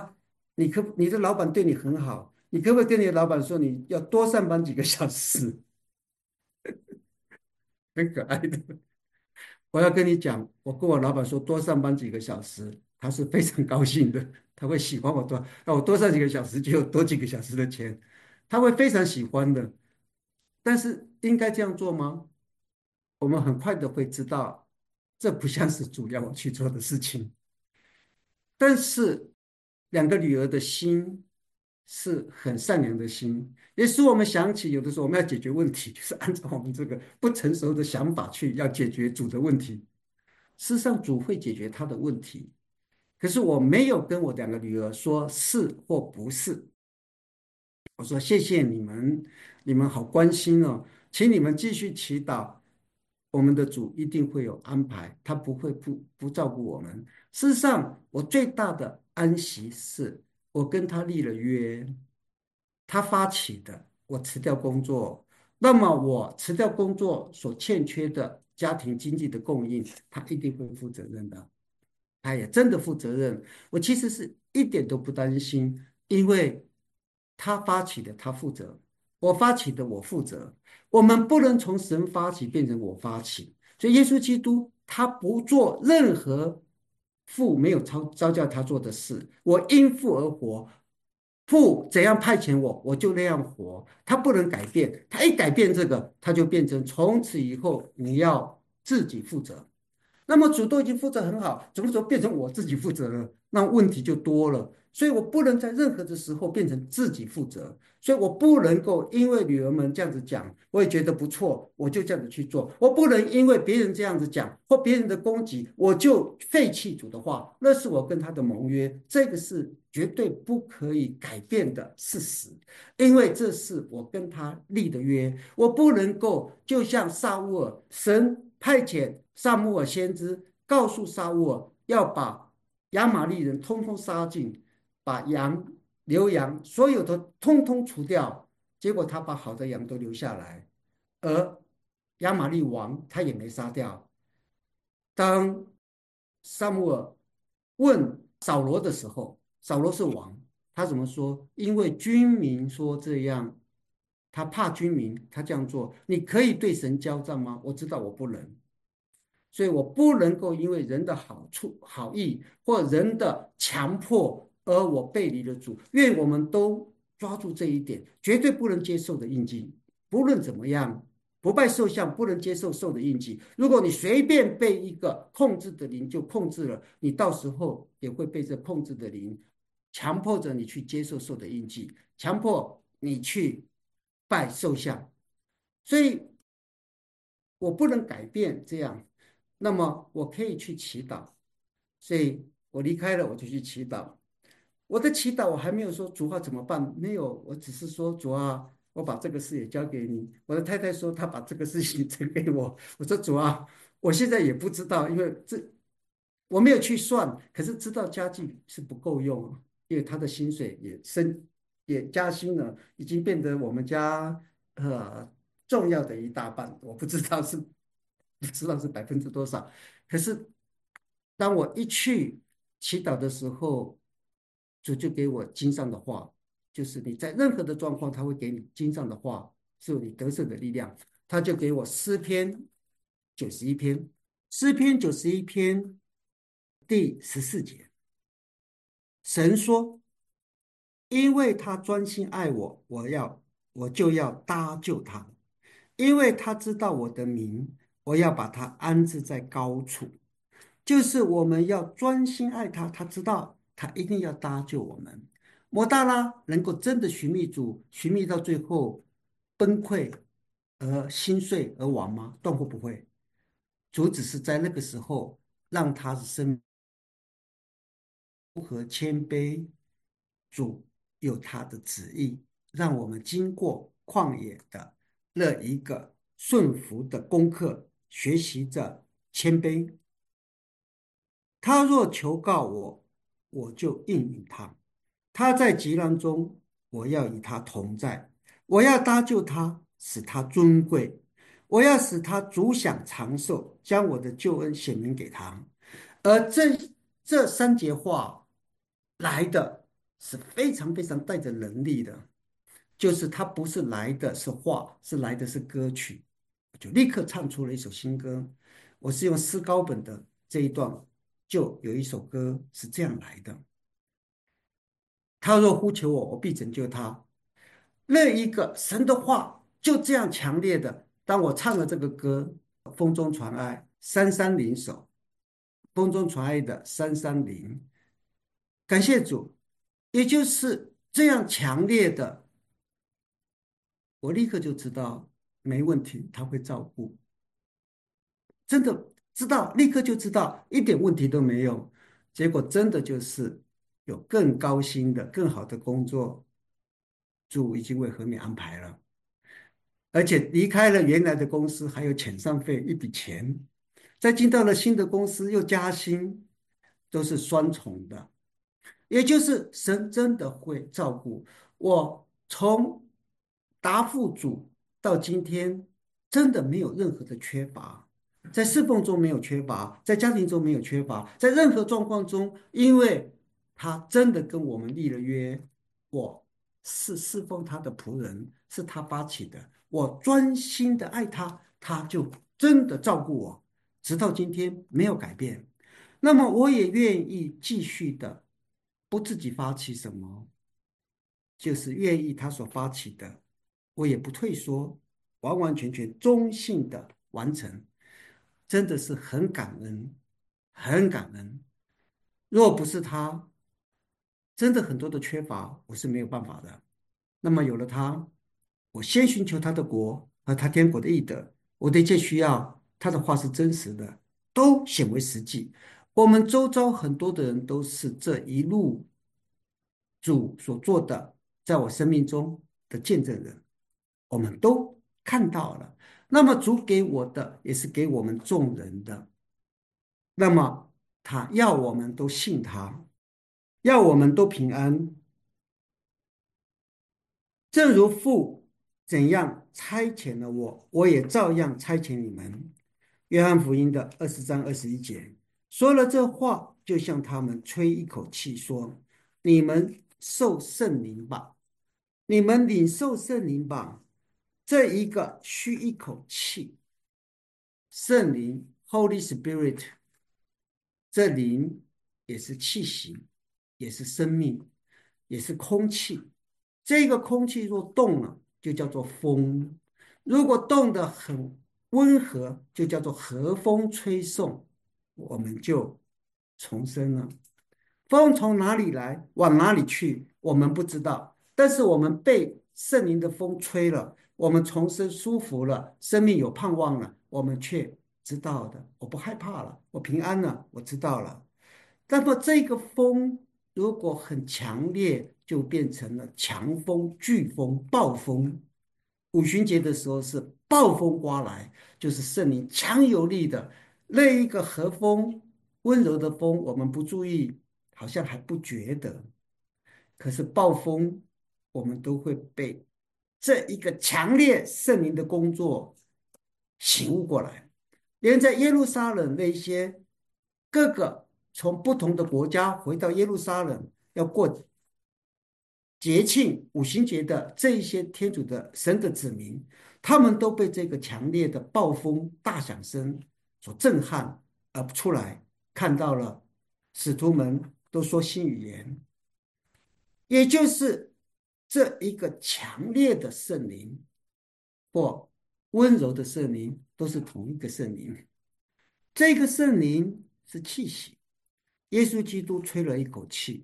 你可你的老板对你很好，你可不可以跟你的老板说你要多上班几个小时？很可爱的。我要跟你讲，我跟我老板说多上班几个小时，他是非常高兴的，他会喜欢我多，那我多上几个小时就有多几个小时的钱，他会非常喜欢的。但是应该这样做吗？我们很快的会知道，这不像是主要我去做的事情。但是两个女儿的心是很善良的心，也使我们想起，有的时候我们要解决问题，就是按照我们这个不成熟的想法去要解决主的问题。事实上，主会解决他的问题。可是我没有跟我两个女儿说是或不是，我说谢谢你们，你们好关心哦，请你们继续祈祷，我们的主一定会有安排，他不会不不照顾我们。事实上，我最大的安息是我跟他立了约，他发起的，我辞掉工作，那么我辞掉工作所欠缺的家庭经济的供应，他一定会负责任的。他也真的负责任。我其实是一点都不担心，因为他发起的他负责，我发起的我负责。我们不能从神发起变成我发起，所以耶稣基督他不做任何父没有招召叫他做的事，我因父而活。父怎样派遣我，我就那样活。他不能改变，他一改变这个，他就变成从此以后你要自己负责。那么主都已经负责很好，什么时候变成我自己负责了？那问题就多了。所以我不能在任何的时候变成自己负责，所以我不能够因为女儿们这样子讲，我也觉得不错，我就这样子去做。我不能因为别人这样子讲或别人的攻击，我就废弃主的话，那是我跟他的盟约，这个是绝对不可以改变的事实，因为这是我跟他立的约，我不能够就像撒乌尔，神派遣撒母耳先知告诉撒乌尔要把亚玛力人通通杀尽，把羊、牛羊所有的通通除掉，结果他把好的羊都留下来，而亚玛力王他也没杀掉。当撒母耳问扫罗的时候，扫罗是王，他怎么说？因为军民说这样，他怕军民，他这样做。你可以对神交战吗？我知道我不能。所以我不能够因为人的好处、好意或人的强迫，而我背离了主。愿我们都抓住这一点，绝对不能接受的印记。不论怎么样，不拜受像，不能接受受的印记。如果你随便被一个控制的灵就控制了，你到时候也会被这控制的灵强迫着你去接受受的印记，强迫你去拜受像。所以我不能改变这样，那么我可以去祈祷。所以我离开了，我就去祈祷。我的祈祷我还没有说主啊怎么办，没有，我只是说主啊，我把这个事也交给你。我的太太说她把这个事情呈给我，我说主啊，我现在也不知道，因为这我没有去算，可是知道家具是不够用，因为他的薪水也升也加薪了，已经变得我们家呃重要的一大半。我不知道是不知道是百分之多少，可是当我一去祈祷的时候，主就给我经上的话，就是你在任何的状况，他会给你经上的话，是有你得胜的力量。他就给我诗篇九十一篇，诗篇九十一篇第十四节，神说：因为他专心爱我，我要我就要搭救他；因为他知道我的名，我要把他安置在高处。就是我们要专心爱他，他知道他一定要搭救我们。摩大拉能够真的寻觅主，寻觅到最后崩溃而心碎而亡吗？断乎不会。主只是在那个时候让他的生命和谦卑，主有他的旨意，让我们经过旷野的那一个顺服的功课，学习着谦卑。他若求告我，我就应允他；他在急难中，我要与他同在，我要搭救他，使他尊贵，我要使他足享长寿，将我的救恩显明给他。而这这三节话来的是非常非常带着能力的，就是它不是来的是话，是来的是歌曲，我就立刻唱出了一首新歌。我是用诗高本的这一段，就有一首歌是这样来的：他若呼求我，我必拯救他。那一个神的话就这样强烈的，当我唱了这个歌，风中传爱三三零首，风中传爱的三三零，感谢主，也就是这样强烈的，我立刻就知道没问题，他会照顾，真的知道，立刻就知道一点问题都没有。结果真的就是有更高薪的、更好的工作，主已经为和你安排了。而且离开了原来的公司，还有遣散费一笔钱，再进到了新的公司又加薪，都是双重的。也就是神真的会照顾我，从答复主到今天，真的没有任何的缺乏，在侍奉中没有缺乏，在家庭中没有缺乏，在任何状况中，因为他真的跟我们立了约，我是侍奉他的仆人，是他发起的，我专心的爱他，他就真的照顾我，直到今天没有改变。那么我也愿意继续的，不自己发起什么，就是愿意他所发起的，我也不退缩，完完全全忠信的完成，真的是很感恩，很感恩。若不是他，真的很多的缺乏，我是没有办法的。那么有了他，我先寻求他的国和他天国的义德，我的一切需要，他的话是真实的，都显为实际。我们周遭很多的人都是这一路主所做的，在我生命中的见证人，我们都看到了。那么主给我的，也是给我们众人的。那么他要我们都信他，要我们都平安，正如父怎样差遣了我，我也照样差遣你们。约翰福音的二十章二十一节，说了这话，就向他们吹一口气，说：你们受圣灵吧，你们领受圣灵吧。这一个吁一口气，圣灵 （Holy Spirit），这灵也是气息，也是生命，也是空气。这个空气若动了，就叫做风；如果动得很温和，就叫做和风吹送，我们就重生了。风从哪里来，往哪里去，我们不知道，但是我们被圣灵的风吹了，我们重生舒服了，生命有盼望了，我们却知道的，我不害怕了，我平安了，我知道了。那么这个风如果很强烈，就变成了强风、飓风、暴风。五旬节的时候是暴风刮来，就是圣灵强有力的那一个和风，温柔的风，我们不注意，好像还不觉得。可是暴风，我们都会被这一个强烈圣灵的工作醒悟过来。连在耶路撒冷那些各个从不同的国家回到耶路撒冷要过节庆五旬节的这一些天主的神的子民，他们都被这个强烈的暴风大响声所震撼而出来，看到了使徒们都说新语言，也就是这一个强烈的圣灵或温柔的圣灵，都是同一个圣灵。这个圣灵是气息，耶稣基督吹了一口气，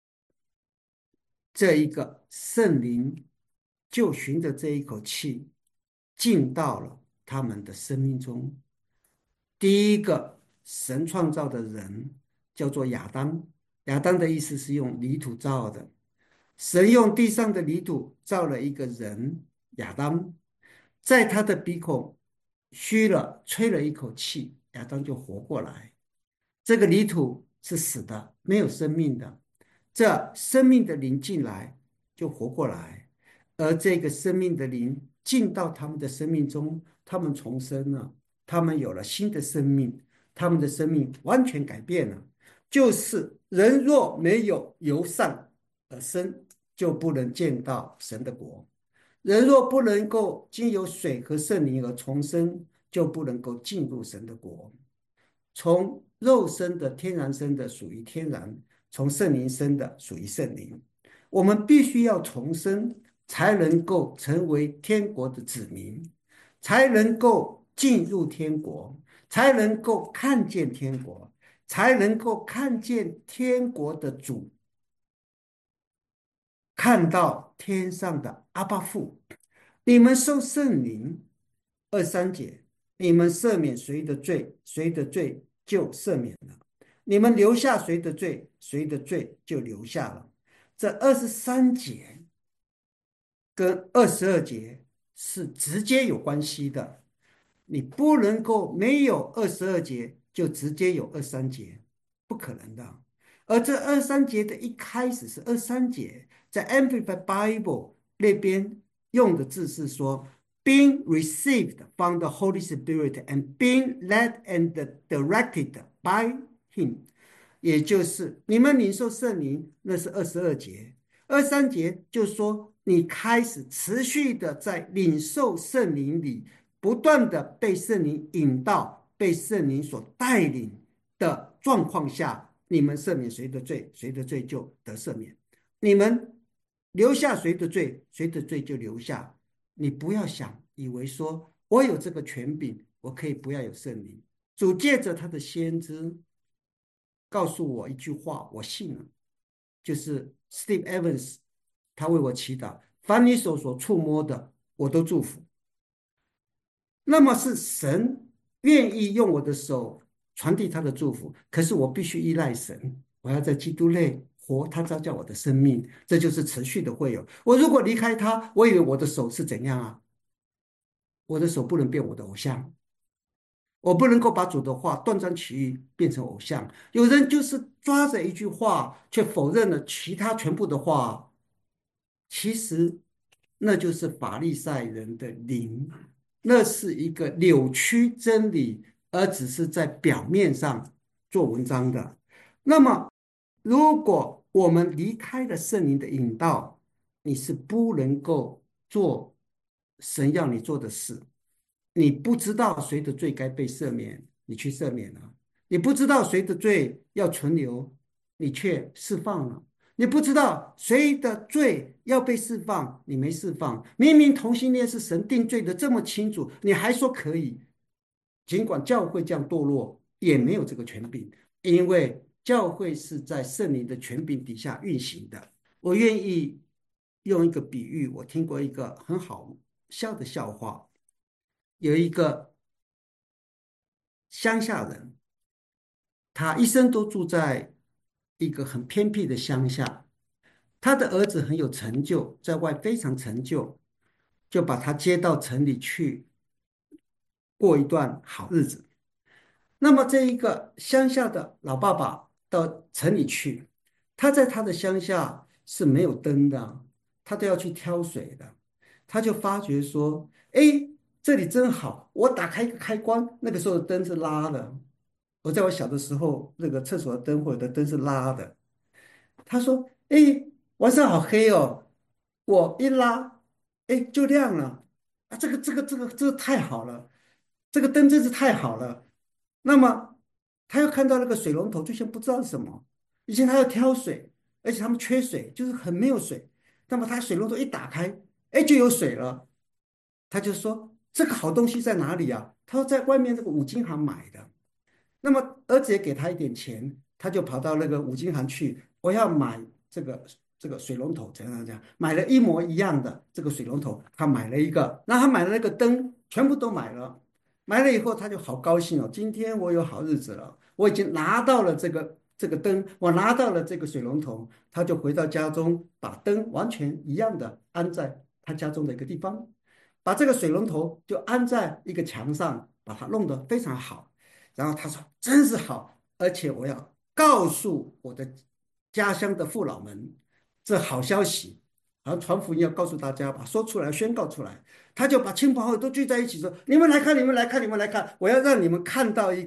这一个圣灵就循着这一口气进到了他们的生命中。第一个神创造的人叫做亚当，亚当的意思是用泥土造的。神用地上的泥土造了一个人亚当，在他的鼻孔嘘了吹了一口气，亚当就活过来。这个泥土是死的，没有生命的，这生命的灵进来就活过来，而这个生命的灵进到他们的生命中，他们重生了，他们有了新的生命，他们的生命完全改变了。就是人若没有由善而生，就不能见到神的国。人若不能够经由水和圣灵而重生，就不能够进入神的国。从肉生的、天然生的属于天然，从圣灵生的属于圣灵。我们必须要重生，才能够成为天国的子民，才能够进入天国，才能够看见天国，才能够看见天国的主，看到天上的阿爸父。你们受圣灵，二三节，你们赦免谁的罪，谁的罪就赦免了；你们留下谁的罪，谁的罪就留下了。这二十三节跟二十二节是直接有关系的，你不能够没有二十二节就直接有二三节，不可能的。而这二三节的一开始是二三节，在 Amplified Bible 那边用的字是说 being received from the Holy Spirit and being led and directed by Him，也就是你们领受圣灵，那是二十二节。二三节就说你开始持续的在领受圣灵里，不断的被圣灵引导，被圣灵所带领的状况下，你们赦免谁的罪，谁的罪就得赦免；你们留下谁的罪，谁的罪就留下。你不要想以为说我有这个权柄，我可以不要有圣灵。主借着他的先知告诉我一句话，我信了，就是 Steve Evans 他为我祈祷，凡你手所触摸的，我都祝福。那么是神愿意用我的手传递他的祝福，可是我必须依赖神，我要在基督内活他造就我的生命，这就是持续的会有。我如果离开他，我以为我的手是怎样啊？我的手不能变我的偶像，我不能够把主的话断章取义变成偶像。有人就是抓着一句话，却否认了其他全部的话，其实那就是法利赛人的灵，那是一个扭曲真理，而只是在表面上做文章的。那么，如果我们离开了圣灵的引导，你是不能够做神要你做的事。你不知道谁的罪该被赦免，你去赦免了；你不知道谁的罪要存留，你却释放了；你不知道谁的罪要被释放，你没释放。明明同性恋是神定罪的这么清楚，你还说可以？尽管教会这样堕落，也没有这个权柄，因为教会是在圣灵的权柄底下运行的。我愿意用一个比喻，我听过一个很好笑的笑话。有一个乡下人，他一生都住在一个很偏僻的乡下。他的儿子很有成就，在外非常成就，就把他接到城里去过一段好日子。那么这一个乡下的老爸爸到城里去，他在他的乡下是没有灯的，他都要去挑水的。他就发觉说：“哎，这里真好，我打开一个开关，那个时候的灯是拉的。我在我小的时候，那个厕所的灯或者的灯是拉的。”他说：“哎，晚上好黑哦，我一拉，哎，就亮了。啊，这个这个这个这个太好了，这个灯真是太好了。”那么他又看到那个水龙头，就先不知道是什么。以前他要挑水，而且他们缺水，就是很没有水。那么他水龙头一打开，哎，就有水了。他就说：“这个好东西在哪里啊？”他说：“在外面这个五金行买的。”那么儿子也给他一点钱，他就跑到那个五金行去，我要买这个这个水龙头，怎样怎样，买了一模一样的这个水龙头，他买了一个，那他买了那个灯，全部都买了。买了以后，他就好高兴哦，今天我有好日子了，我已经拿到了这个这个灯，我拿到了这个水龙头，他就回到家中，把灯完全一样的安在他家中的一个地方，把这个水龙头就安在一个墙上，把它弄得非常好。然后他说：“真是好，而且我要告诉我的家乡的父老们，这好消息，然后传福音要告诉大家，把说出来，宣告出来。”他就把亲朋好友都聚在一起说：“你们来看，你们来看，你们来看，我要让你们看到一个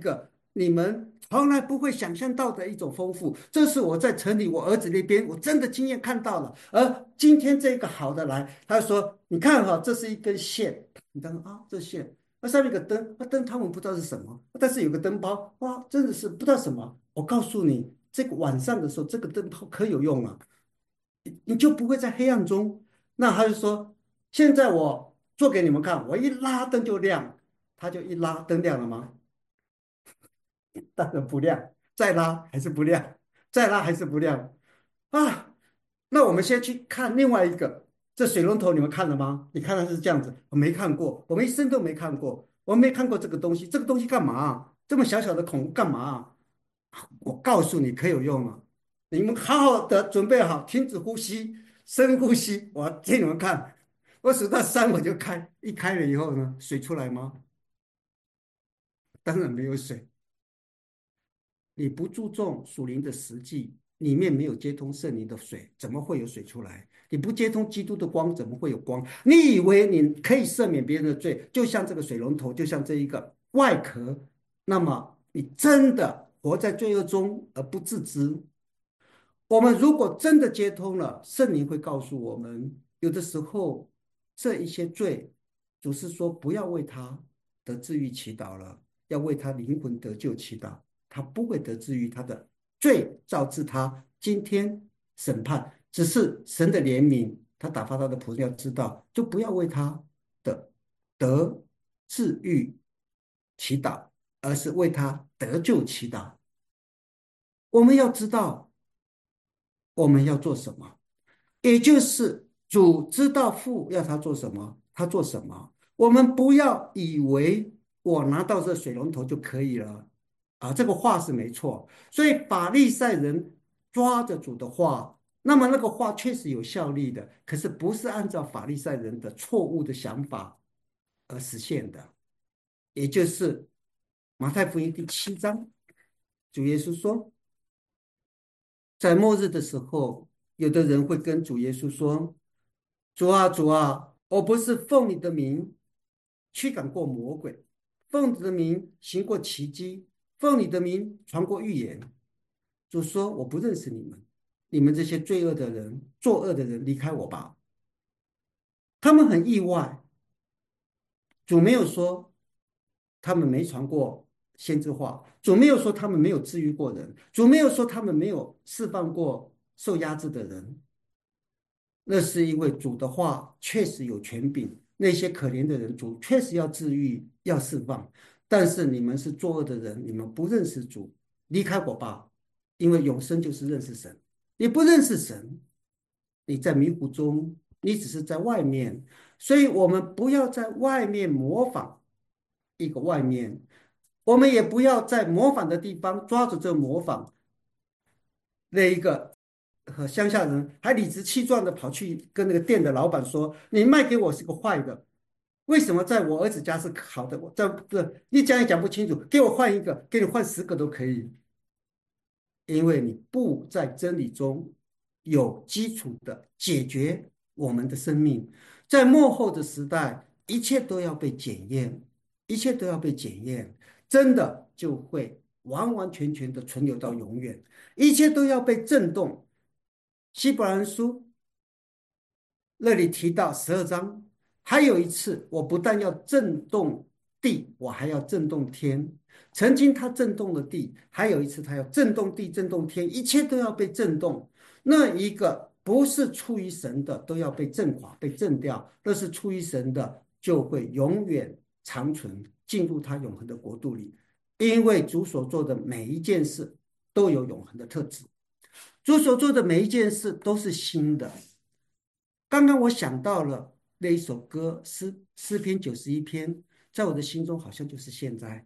你们从来不会想象到的一种丰富。这是我在城里我儿子那边我真的经验看到了。而今天这个好的来，他说：“你看哈，这是一根线。”你当啊，这线，那上面有个灯，那灯他们不知道是什么，但是有个灯泡，哇，真的是不知道什么。我告诉你，这个晚上的时候，这个灯泡可有用了，你就不会在黑暗中。那他就说：“现在我做给你们看，我一拉灯就亮。”他就一拉灯亮了吗？当然不亮，再拉还是不亮，再拉还是不亮啊。那我们先去看另外一个，这水龙头你们看了吗？你看它是这样子，我没看过，我们一生都没看过，我没看过这个东西，这个东西干嘛？这么小小的孔干嘛？我告诉你，可有用了。你们好好的准备好，停止呼吸，深呼吸，我给你们看。我数到三我就开，一开了以后呢，水出来吗？当然没有水。你不注重属灵的实际，里面没有接通圣灵的水，怎么会有水出来？你不接通基督的光，怎么会有光？你以为你可以赦免别人的罪，就像这个水龙头，就像这一个外壳，那么你真的活在罪恶中而不自知。我们如果真的接通了，圣灵会告诉我们，有的时候这一些罪，主是说不要为他得治愈祈祷了，要为他灵魂得救祈祷。他不会得治愈他的罪，导致他今天审判，只是神的怜悯。他打发他的仆人要知道，就不要为他的得治愈祈祷，而是为他得救祈祷。我们要知道我们要做什么。也就是主知道父要他做什么，他做什么。我们不要以为我拿到这水龙头就可以了啊，这个话是没错。所以法利赛人抓着主的话，那么那个话确实有效力的，可是不是按照法利赛人的错误的想法而实现的。也就是马太福音第七章，主耶稣说。在末日的时候，有的人会跟主耶稣说：“主啊，主啊，我不是奉你的名驱赶过魔鬼，奉你的名行过奇迹，奉你的名传过预言。”主说：“我不认识你们，你们这些罪恶的人、作恶的人，离开我吧。”他们很意外，主没有说他们没传过先知话，主没有说他们没有治愈过人，主没有说他们没有释放过受压制的人。那是因为主的话确实有权柄，那些可怜的人，主确实要治愈、要释放。但是你们是作恶的人，你们不认识主，离开我吧，因为永生就是认识神。你不认识神，你在迷糊中，你只是在外面。所以我们不要在外面模仿一个外面，我们也不要在模仿的地方抓住这模仿那一个。和乡下人还理直气壮的跑去跟那个店的老板说：“你卖给我是个坏的，为什么在我儿子家是好的？我这不一讲也讲不清楚，给我换一个，给你换十个都可以。”因为你不在真理中有基础的解决我们的生命。在末后的时代，一切都要被检验，一切都要被检验，真的就会完完全全的存留到永远，一切都要被震动。希伯来人书那里提到十二章，还有一次，我不但要震动地，我还要震动天。曾经他震动了地，还有一次他要震动地、震动天，一切都要被震动。那一个不是出于神的，都要被震垮、被震掉；那是出于神的，就会永远长存，进入他永恒的国度里。因为主所做的每一件事都有永恒的特质，主所做的每一件事都是新的。刚刚我想到了那一首歌，诗诗篇九十一篇，在我的心中好像就是现在，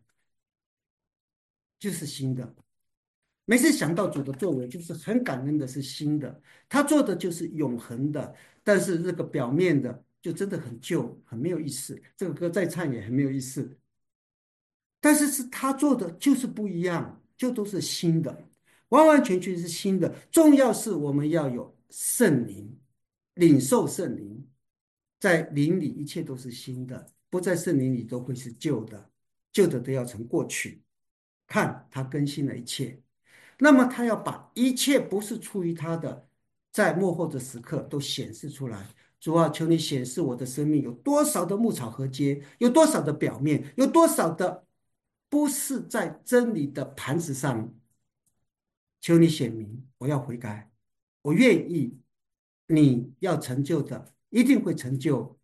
就是新的。每次想到主的作为，就是很感恩的，是新的。他做的就是永恒的，但是这个表面的就真的很旧，很没有意思。这个歌再唱也很没有意思，但是是他做的就是不一样，就都是新的，完完全全是新的。重要是我们要有圣灵，领受圣灵。在灵里一切都是新的，不在圣灵里都会是旧的，旧的都要成过去。 看他更新了一切。那么他要把一切不是出于他的，在幕后的时刻都显示出来。主啊，求你显示我的生命有多少的牧草和秸，有多少的表面，有多少的不是在真理的磐石上。求你显明，我要悔改，我愿意，你要成就的一定会成就。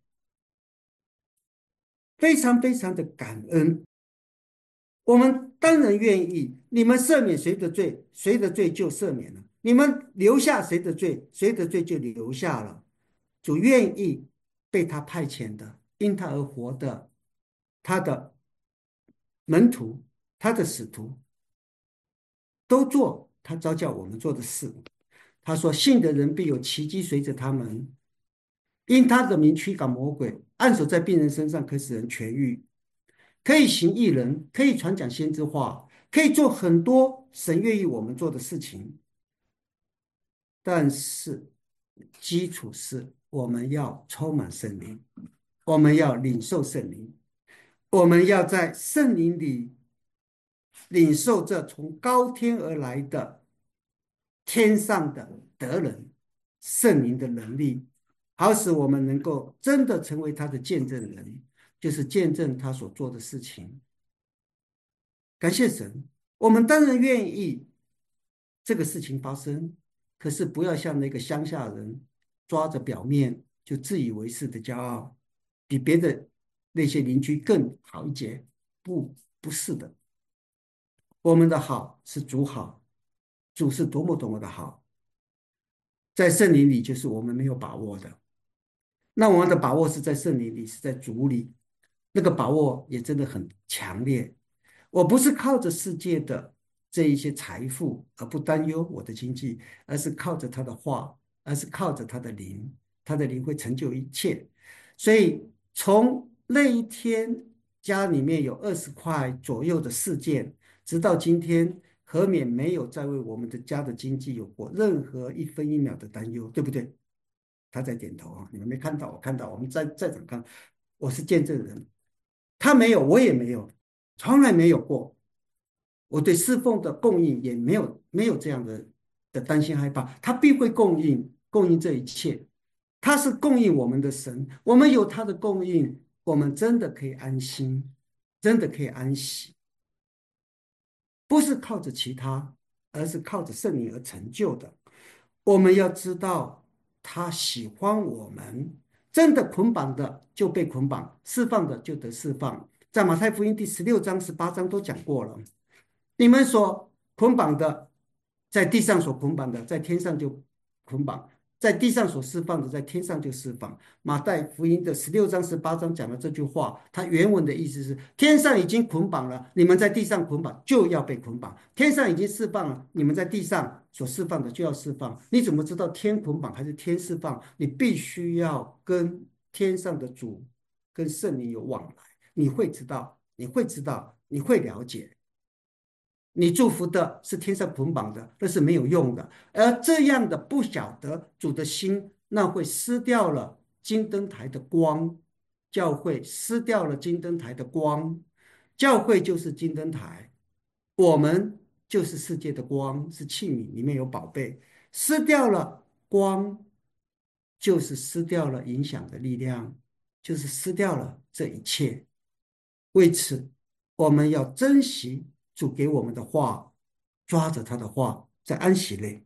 非常非常的感恩。我们当然愿意，你们赦免谁的罪，谁的罪就赦免了；你们留下谁的罪，谁的罪就留下了。主愿意被他派遣的，因他而活的，他的门徒，他的使徒，都做他召叫我们做的事。他说：信的人必有奇迹随着他们，因他的名驱赶魔鬼，按手在病人身上可使人痊愈。可以行异人，可以传讲先知话，可以做很多神愿意我们做的事情。但是基础是我们要充满圣灵，我们要领受圣灵，我们要在圣灵里领受这从高天而来的天上的德人圣灵的能力，好使我们能够真的成为他的见证人，就是见证他所做的事情。感谢神，我们当然愿意这个事情发生，可是不要像那个乡下人抓着表面就自以为是的骄傲，比别的那些邻居更好一截。不，不是的，我们的好是主好，主是多么多么的好，在圣灵里就是我们没有把握的。那我们的把握是在圣灵里，是在主里，那个把握也真的很强烈。我不是靠着世界的这一些财富而不担忧我的经济，而是靠着他的话，而是靠着他的灵，他的灵会成就一切。所以从那一天家里面有二十块左右的事件，直到今天，何免没有再为我们的家的经济有过任何一分一秒的担忧，对不对？他在点头啊，你们没看到，我看到，我们在在场看，我是见证人。他没有，我也没有，从来没有过。我对侍奉的供应也没有没有这样的的担心害怕，他必会供应供应这一切。他是供应我们的神，我们有他的供应，我们真的可以安心，真的可以安息。不是靠着其他，而是靠着圣灵而成就的。我们要知道，他喜欢我们，真的捆绑的就被捆绑，释放的就得释放。在马太福音第十六章、十八章都讲过了。你们所捆绑的，在地上所捆绑的，在天上就捆绑；在地上所释放的，在天上就释放。马太福音的十六章、十八章讲了这句话，它原文的意思是：天上已经捆绑了，你们在地上捆绑就要被捆绑；天上已经释放了，你们在地上所释放的就要释放。你怎么知道天捆绑还是天释放？你必须要跟天上的主、跟圣灵有往来，你会知道，你会知道，你会了解。你祝福的是天上捆绑的，那是没有用的。而这样的不晓得主的心，那会失掉了金灯台的光，教会失掉了金灯台的光，教会就是金灯台，我们就是世界的光，是器皿，里面有宝贝。失掉了光，就是失掉了影响的力量，就是失掉了这一切。为此，我们要珍惜主给我们的话，抓着他的话，在安息内，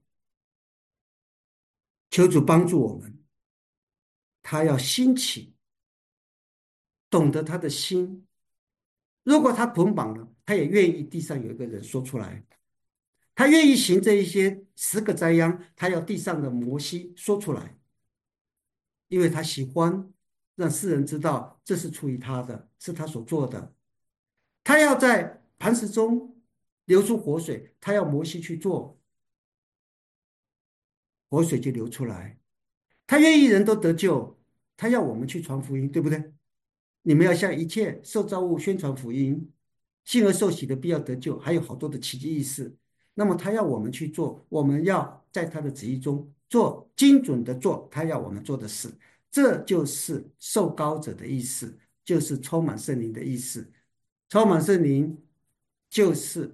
求主帮助我们。他要兴起，懂得他的心。如果他捆绑了，他也愿意地上有一个人说出来。他愿意行这一些十个灾殃，他要地上的摩西说出来，因为他喜欢让世人知道这是出于他的，是他所做的。他要在磐石中流出活水，他要摩西去做，活水就流出来。他愿意人都得救，他要我们去传福音，对不对？你们要向一切受造物宣传福音，信而受洗的必要得救，还有好多的奇迹异事。那么他要我们去做，我们要在他的旨意中做，精准的做他要我们做的事。这就是受膏者的意思，就是充满圣灵的意思。充满圣灵就是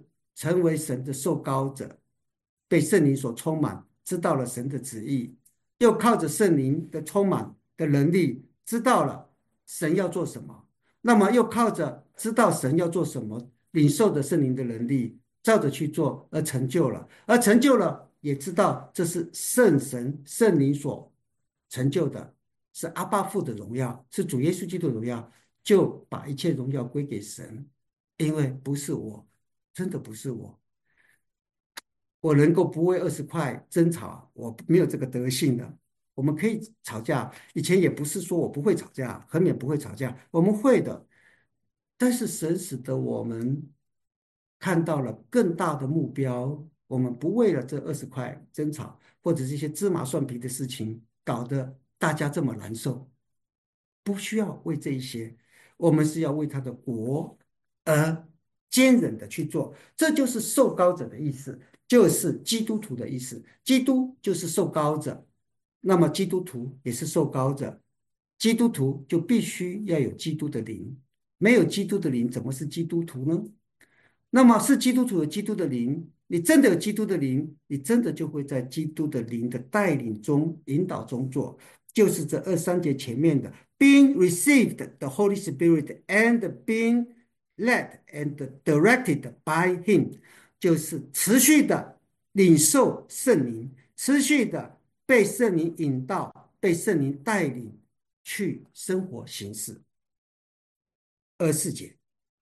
成为神的受膏者，被圣灵所充满，知道了神的旨意，又靠着圣灵的充满的能力，知道了神要做什么，那么又靠着知道神要做什么，领受的圣灵的能力，照着去做而成就了，而成就了，也知道这是圣神圣灵所成就的，是阿爸父的荣耀，是主耶稣基督的荣耀，就把一切荣耀归给神，因为不是我，真的不是我。我能够不为二十块争吵，我没有这个德性的。我们可以吵架，以前也不是说我不会吵架，很免不会吵架，我们会的。但是神使得我们看到了更大的目标，我们不为了这二十块争吵，或者这些芝麻蒜皮的事情，搞得大家这么难受。不需要为这一些，我们是要为他的国而坚忍的去做，这就是受膏者的意思，就是基督徒的意思。基督就是受膏者，那么基督徒也是受膏者。基督徒就必须要有基督的灵，没有基督的灵，怎么是基督徒呢？那么是基督徒有基督的灵，你真的有基督的灵，你真的就会在基督的灵的带领中、引导中做，就是这二三节前面的 being received the Holy Spirit and being led and directed by Him，就是持续的领受圣灵，持续的被圣灵引导、被圣灵带领去生活行事。二四节。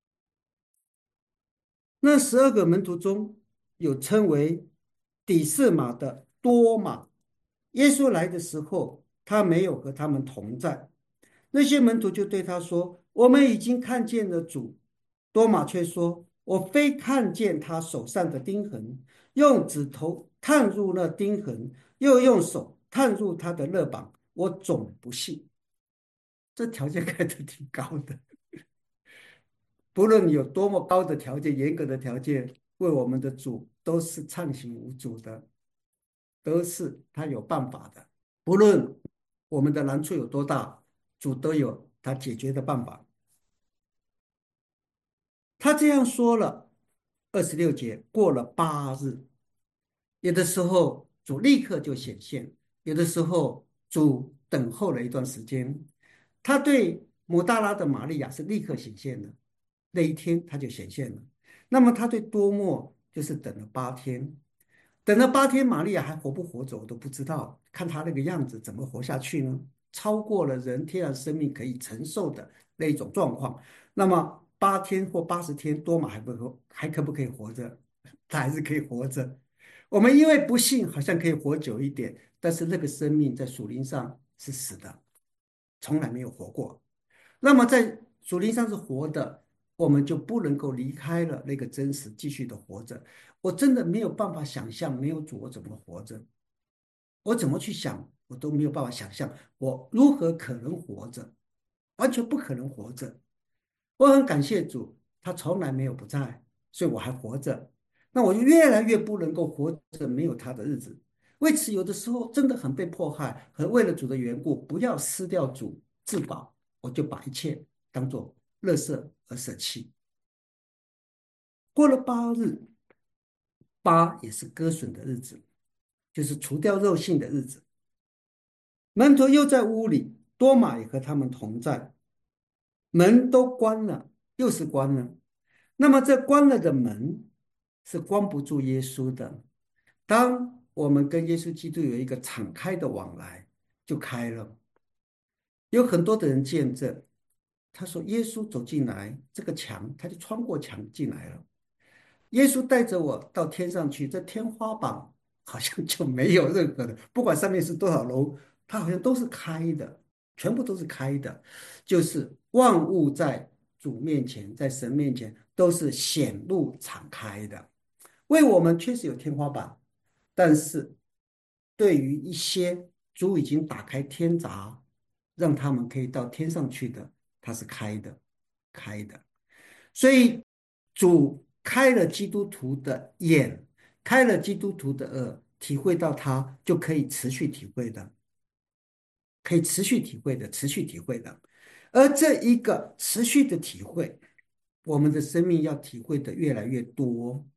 那十二个门徒中有称为底色马的多马，耶稣来的时候，他没有和他们同在。那些门徒就对他说：“我们已经看见了主。”多马却说：“我非看见他手上的钉痕，用指头探入那钉痕，又用手探入他的肋膀，我总不信。”这条件开得挺高的。不论你有多么高的条件、严格的条件，为我们的主都是畅行无阻的，都是他有办法的。不论我们的难处有多大，主都有他解决的办法。他这样说了，二十六节过了八日，有的时候主立刻就显现，有的时候主等候了一段时间。他对抹大拉的玛利亚是立刻显现的，那一天他就显现了。那么他对多默就是等了八天，等了八天，玛利亚还活不活着我都不知道。看他那个样子，怎么活下去呢？超过了人天然生命可以承受的那一种状况。那么八天或八十天，多玛还不可还可不可以活着？他还是可以活着。我们因为不信，好像可以活久一点，但是那个生命在属灵上是死的，从来没有活过。那么在属灵上是活的，我们就不能够离开了那个真实，继续的活着。我真的没有办法想象没有主我怎么活着，我怎么去想我都没有办法想象我如何可能活着，完全不可能活着。我很感谢主，他从来没有不在，所以我还活着。那我就越来越不能够活着没有他的日子。为此，有的时候真的很被迫害，和为了主的缘故，不要失掉主自保，我就把一切当作垃圾而舍弃。过了八日，八也是割损的日子，就是除掉肉性的日子。门徒又在屋里，多马也和他们同在，门都关了，又是关了。那么这关了的门是关不住耶稣的。当我们跟耶稣基督有一个敞开的往来，就开了。有很多的人见证，他说耶稣走进来，这个墙他就穿过墙进来了。耶稣带着我到天上去，这天花板好像就没有任何的，不管上面是多少楼，它好像都是开的，全部都是开的，就是万物在主面前，在神面前都是显露敞开的。为我们确实有天花板，但是对于一些主已经打开天闸，让他们可以到天上去的，它是开的，开的。所以主开了基督徒的眼，开了基督徒的耳，体会到它就可以持续体会的，可以持续体会的，持续体会的。而这一个持续的体会，我们的生命要体会的越来越多，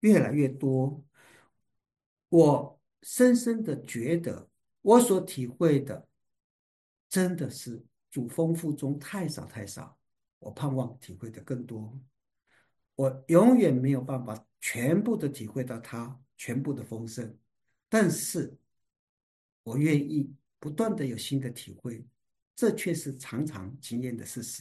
越来越多，我深深的觉得，我所体会的真的是主丰富中太少太少，我盼望体会的更多。我永远没有办法全部的体会到它全部的丰盛，但是我愿意不断的有新的体会，这却是常常经验的事实。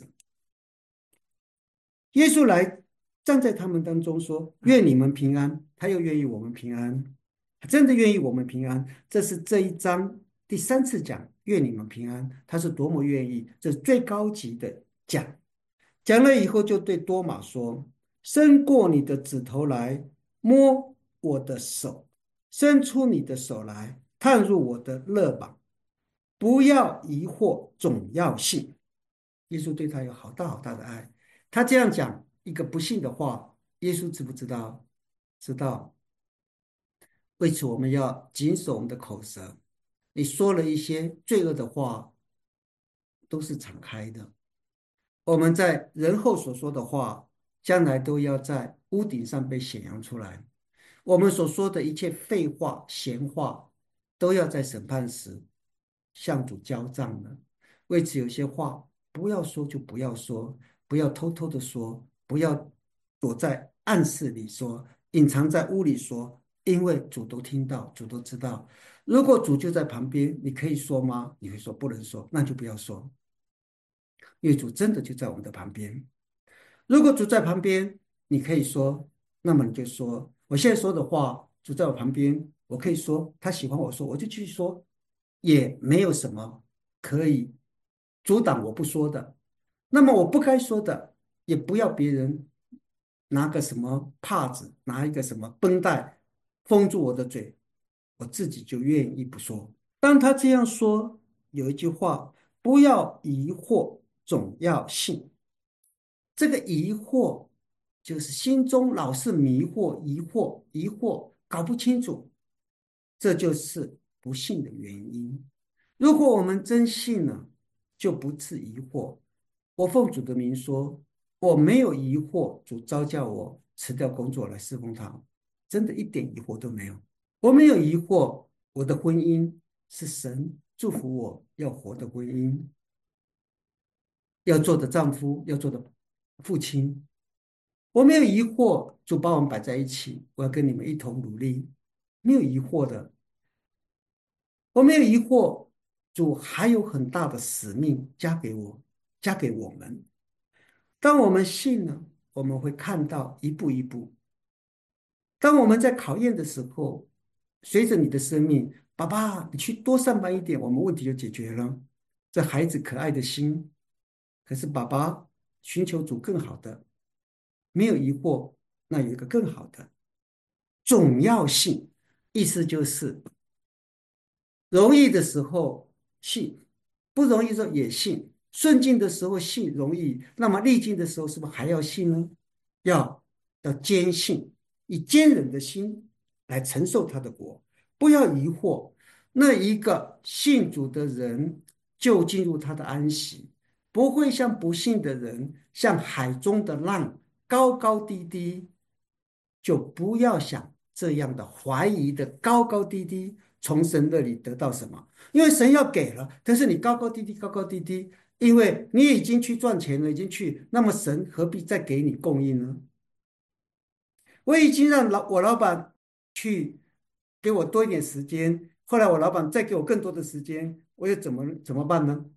耶稣来站在他们当中说：“愿你们平安。”他又愿意我们平安，他真的愿意我们平安。这是这一章第三次讲"愿你们平安"，他是多么愿意，这是最高级的讲。讲了以后，就对多马说：“伸过你的指头来，摸我的手；伸出你的手来，探入我的肋膀。不要疑惑，总要信。"耶稣对他有好大好大的爱。他这样讲一个不幸的话，耶稣知不知道？知道。为此，我们要谨守我们的口舌。你说了一些罪恶的话，都是敞开的。我们在人后所说的话，将来都要在屋顶上被显扬出来。我们所说的一切废话、闲话，都要在审判时向主交账的。为此，有些话不要说就不要说，不要偷偷的说，不要躲在暗室里说，隐藏在屋里说，因为主都听到，主都知道。如果主就在旁边，你可以说吗？你会说不能说，那就不要说。因为主真的就在我们的旁边。如果主在旁边，你可以说，那么你就说，我现在说的话，主在我旁边，我可以说，他喜欢我说，我就继续说，也没有什么可以阻挡我不说的。那么我不该说的，也不要别人拿个什么帕子，拿一个什么绷带封住我的嘴，我自己就愿意不说。当他这样说，有一句话，不要疑惑，总要信。这个疑惑就是心中老是迷惑、疑惑、疑惑，搞不清楚，这就是不信的原因。如果我们真信了，就不致疑惑。我奉主的名说，我没有疑惑，主召叫我辞掉工作来侍奉他，真的一点疑惑都没有。我没有疑惑，我的婚姻是神祝福我要活的婚姻，要做的丈夫，要做的父亲。我没有疑惑，主把我们摆在一起，我要跟你们一同努力，没有疑惑的。我没有疑惑，主还有很大的使命加给我，加给我们。当我们信了，我们会看到一步一步。当我们在考验的时候，随着你的生命，爸爸，你去多上班一点，我们问题就解决了。这孩子可爱的心，可是爸爸寻求主更好的，没有疑惑，那有一个更好的。总要信，意思就是容易的时候信，不容易的时候也信。顺境的时候信容易，那么逆境的时候是不是还要信呢？要要坚信，以坚忍的心来承受他的果，不要疑惑。那一个信主的人就进入他的安息，不会像不信的人，像海中的浪，高高低低。就不要想这样的怀疑的高高低低，从神那里得到什么？因为神要给了，但是你高高低低，高高低低，因为你已经去赚钱了，已经去，那么神何必再给你供应呢？我已经让老我老板去给我多一点时间，后来我老板再给我更多的时间，我又怎么怎么办呢？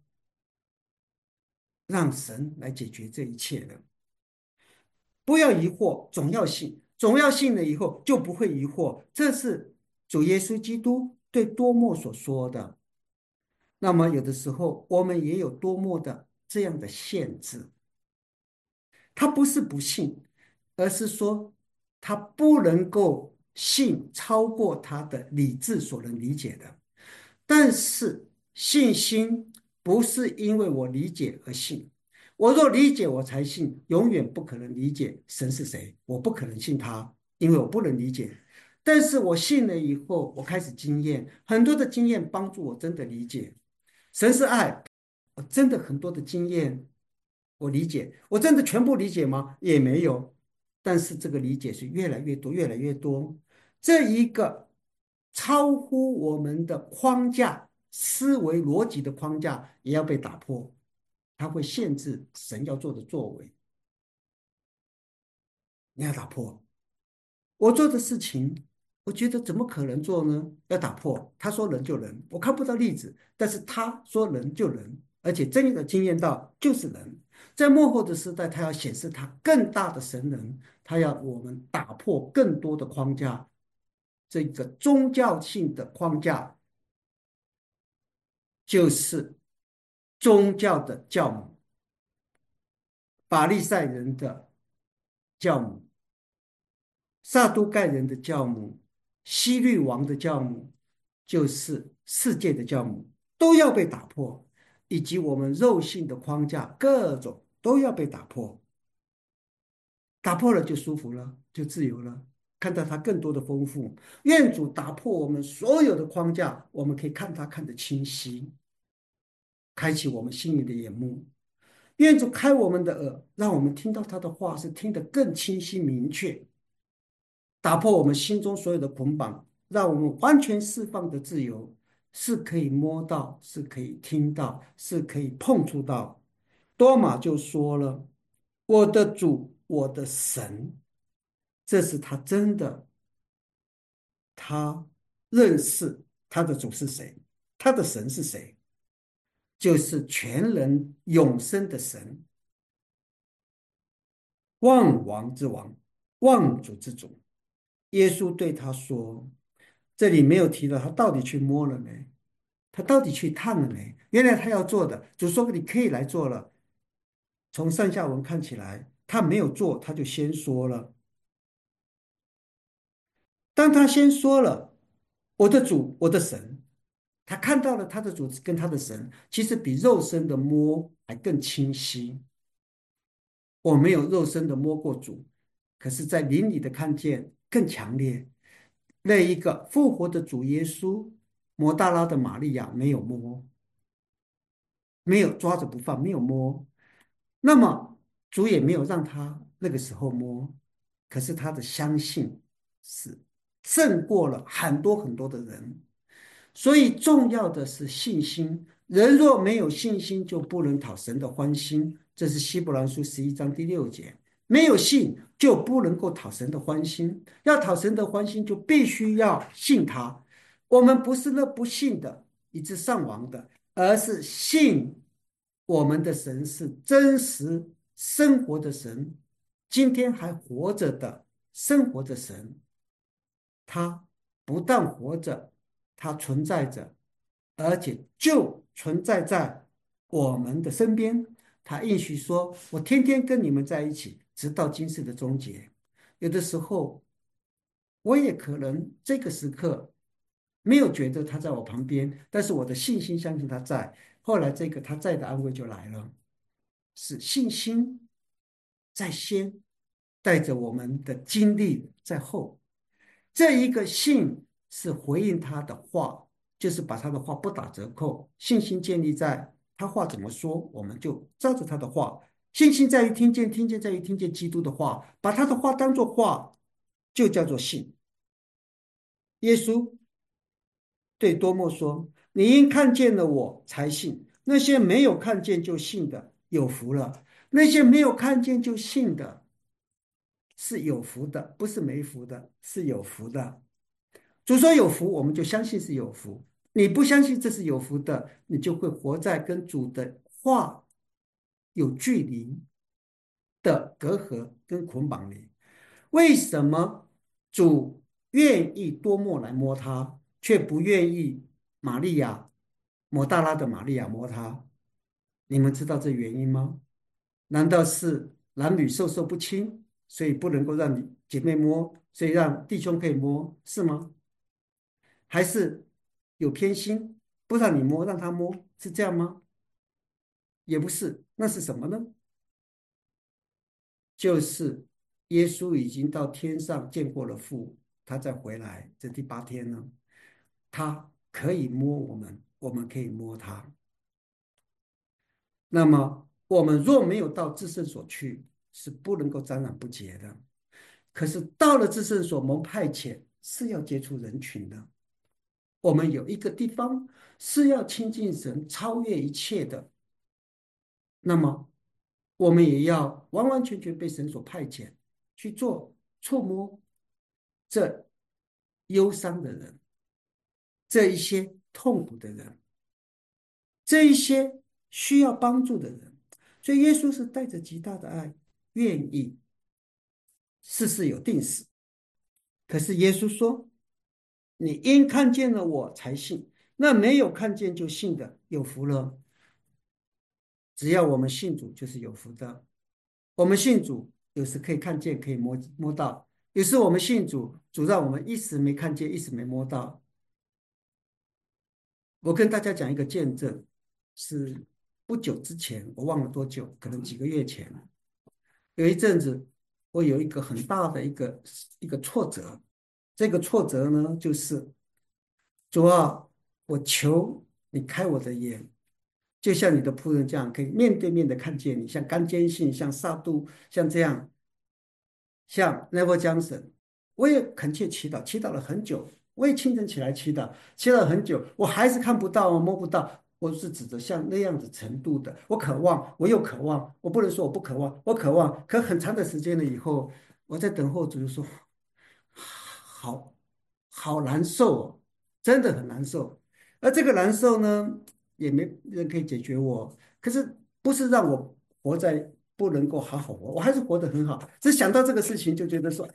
让神来解决这一切的。不要疑惑，总要信，总要信了以后就不会疑惑。这是主耶稣基督对多默所说的。那么有的时候我们也有多默的这样的限制，他不是不信，而是说他不能够信超过他的理智所能理解的。但是信心不是因为我理解而信，我若理解我才信，永远不可能理解神是谁，我不可能信他，因为我不能理解。但是我信了以后，我开始经验，很多的经验帮助我真的理解神是爱，我真的很多的经验我理解，我真的全部理解吗？也没有， 但是这个理解是越来越多，越来越多。这一个超乎我们的框架、思维逻辑的框架也要被打破，它会限制神要做的作为。你要打破。我做的事情，我觉得怎么可能做呢？要打破。他说能就能，我看不到例子，但是他说能就能，而且真的经验到就是能。在幕后的时代，他要显示他更大的神能，他要我们打破更多的框架，这个宗教性的框架就是宗教的教母，法利赛人的教母。撒都盖人的教母、希律王的教母，就是世界的教母，都要被打破，以及我们肉性的框架，各种都要被打破。打破了就舒服了，就自由了，看到它更多的丰富。愿主打破我们所有的框架，我们可以看它看得清晰，开启我们心灵的眼目。愿主开我们的耳，让我们听到他的话是听得更清晰明确。打破我们心中所有的捆绑，让我们完全释放的自由，是可以摸到，是可以听到，是可以碰触到。多马就说了：“我的主，我的神。”这是他真的，他认识他的主是谁，他的神是谁，就是全能永生的神，万王之王，万主之主。耶稣对他说：“这里没有提到他到底去摸了没，他到底去探了没？原来他要做的，主说你可以来做了。从上下文看起来，他没有做，他就先说了。当他先说了我的主，我的神，他看到了他的主跟他的神，其实比肉身的摸还更清晰。我没有肉身的摸过主，可是在灵里的看见更强烈。那一个复活的主耶稣，摩大拉的玛利亚没有摸，没有抓着不放，没有摸。那么主也没有让他那个时候摸，可是他的相信是胜过了很多很多的人。所以重要的是信心。人若没有信心，就不能讨神的欢心。这是希伯来书十一章第六节。没有信就不能够讨神的欢心。要讨神的欢心，就必须要信他。我们不是那不信的，以致丧亡的，而是信我们的神是真实生活的神，今天还活着的生活的神。他不但活着，他存在着，而且就存在在我们的身边。他应许说：“我天天跟你们在一起，直到今世的终结。”有的时候，我也可能这个时刻没有觉得他在我旁边，但是我的信心相信他在。后来，这个他在的安慰就来了，是信心在先，带着我们的经历在后。这一个信是回应他的话，就是把他的话不打折扣。信心建立在他话怎么说，我们就照着他的话。信心在于听见，听见在于听见基督的话，把他的话当作话，就叫做信。耶稣对多默说：“你因看见了我才信，那些没有看见就信的有福了。那些没有看见就信的是有福的，不是没福的，是有福的。”主说有福，我们就相信是有福。你不相信这是有福的，你就会活在跟主的话有距离的隔阂跟捆绑里。为什么主愿意多默来摸他，却不愿意玛利亚抹大拉的玛利亚摸他？你们知道这原因吗？难道是男女授受不亲，所以不能够让你姐妹摸，所以让弟兄可以摸，是吗？还是有偏心，不让你摸，让他摸，是这样吗？也不是，那是什么呢？就是耶稣已经到天上见过了父，他再回来，这第八天呢，他可以摸我们，我们可以摸他。那么我们若没有到至圣所去，是不能够沾染不洁的。 可是到了至圣所蒙派遣是要接触人群的。我们有一个地方是要亲近神，超越一切的。那么我们也要完完全全被神所派遣去做触摸这忧伤的人，这一些痛苦的人，这一些需要帮助的人。所以耶稣是带着极大的爱，愿意事事有定死。可是耶稣说：“你因看见了我才信，那没有看见就信的有福了。”只要我们信主，就是有福的。我们信主，有时可以看见，可以摸摸到；有时我们信主，主让我们一时没看见，一时没摸到。我跟大家讲一个见证，是不久之前，我忘了多久，可能几个月前，有一阵子，我有一个很大的一个一个挫折。这个挫折呢，就是主啊，我求你开我的眼，就像你的仆人这样，可以面对面的看见你，像甘坚信，像撒都，像这样，像 Never Johnson，我也恳切祈祷，祈祷了很久，我也清晨起来祈祷，祈祷了很久，我还是看不到，摸不到。我是指着像那样子程度的，我渴望，我又渴望，我不能说我不渴望，我渴望，可很长的时间了以后，我在等候主，就说好好难受哦，真的很难受。而这个难受呢，也没人可以解决我。可是不是让我活在不能够好好活，我还是活得很好。只想到这个事情，就觉得说，哎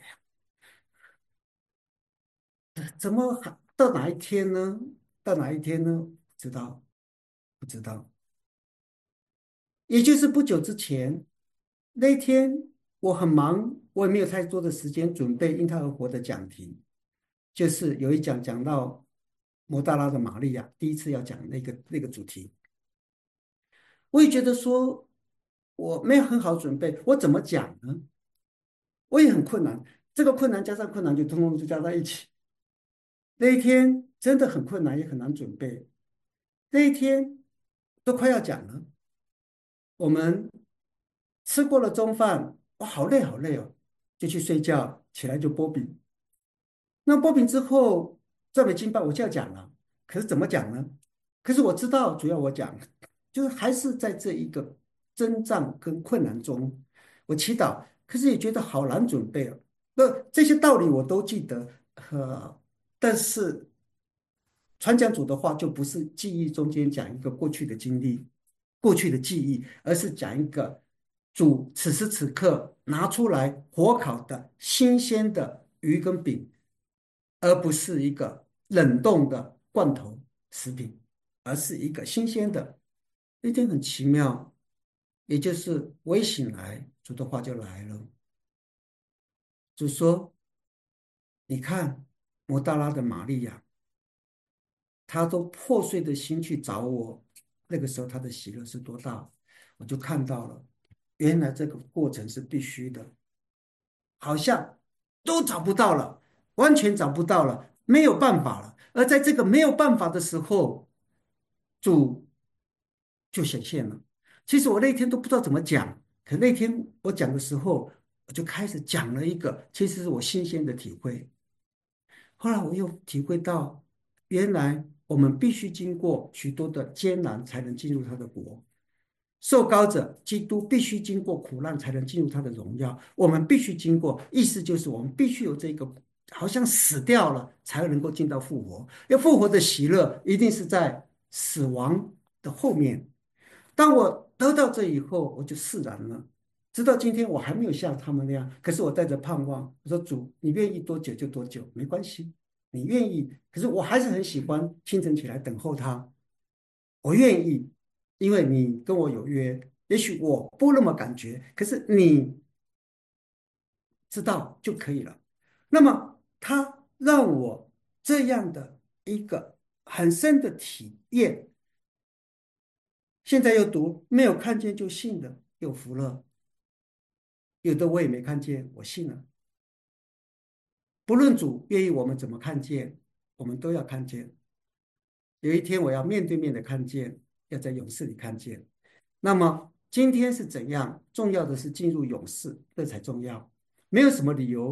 呀，怎么还到哪一天呢？到哪一天呢？不知道，不知道。也就是不久之前，那一天我很忙，我也没有太多的时间准备因他而活的讲题。就是有一讲讲到摩大拉的玛利亚，第一次要讲那个那个主题，我也觉得说我没有很好准备，我怎么讲呢？我也很困难，这个困难加上困难就通通就加在一起。那一天真的很困难，也很难准备。那一天都快要讲了，我们吃过了中饭，我好累好累哦，就去睡觉，起来就波比。那播饼之后，这尾经拜我就要讲了，可是怎么讲呢？可是我知道，主要我讲，就是还是在这一个征战跟困难中，我祈祷，可是也觉得好难准备哦。那这些道理我都记得，呃，但是传讲主的话，就不是记忆中间讲一个过去的经历、过去的记忆，而是讲一个主此时此刻拿出来火烤的新鲜的鱼跟饼。而不是一个冷冻的罐头食品，而是一个新鲜的。那天很奇妙，也就是我一醒来，主的话就来了，就说：“你看，摩大拉的玛利亚，她都破碎的心去找我，那个时候她的喜乐是多大？”我就看到了，原来这个过程是必须的。好像都找不到了，完全找不到了，没有办法了。而在这个没有办法的时候，主就显现了。其实我那天都不知道怎么讲，可那天我讲的时候，我就开始讲了一个，其实是我新鲜的体会。后来我又体会到，原来我们必须经过许多的艰难，才能进入他的国。受膏者基督必须经过苦难才能进入他的荣耀，我们必须经过，意思就是我们必须有这个，好像死掉了才能够进到复活。要复活的喜乐一定是在死亡的后面。当我得到这以后，我就释然了。直到今天，我还没有像他们那样，可是我带着盼望。我说主，你愿意多久就多久，没关系，你愿意。可是我还是很喜欢清晨起来等候他。我愿意，因为你跟我有约。也许我不那么感觉，可是你知道就可以了。那么他让我这样的一个很深的体验，现在又读没有看见就信的有福了，有的我也没看见，我信了。不论主愿意我们怎么看见，我们都要看见。有一天我要面对面的看见，要在勇士里看见。那么今天是怎样？重要的是进入勇士，这才重要。没有什么理由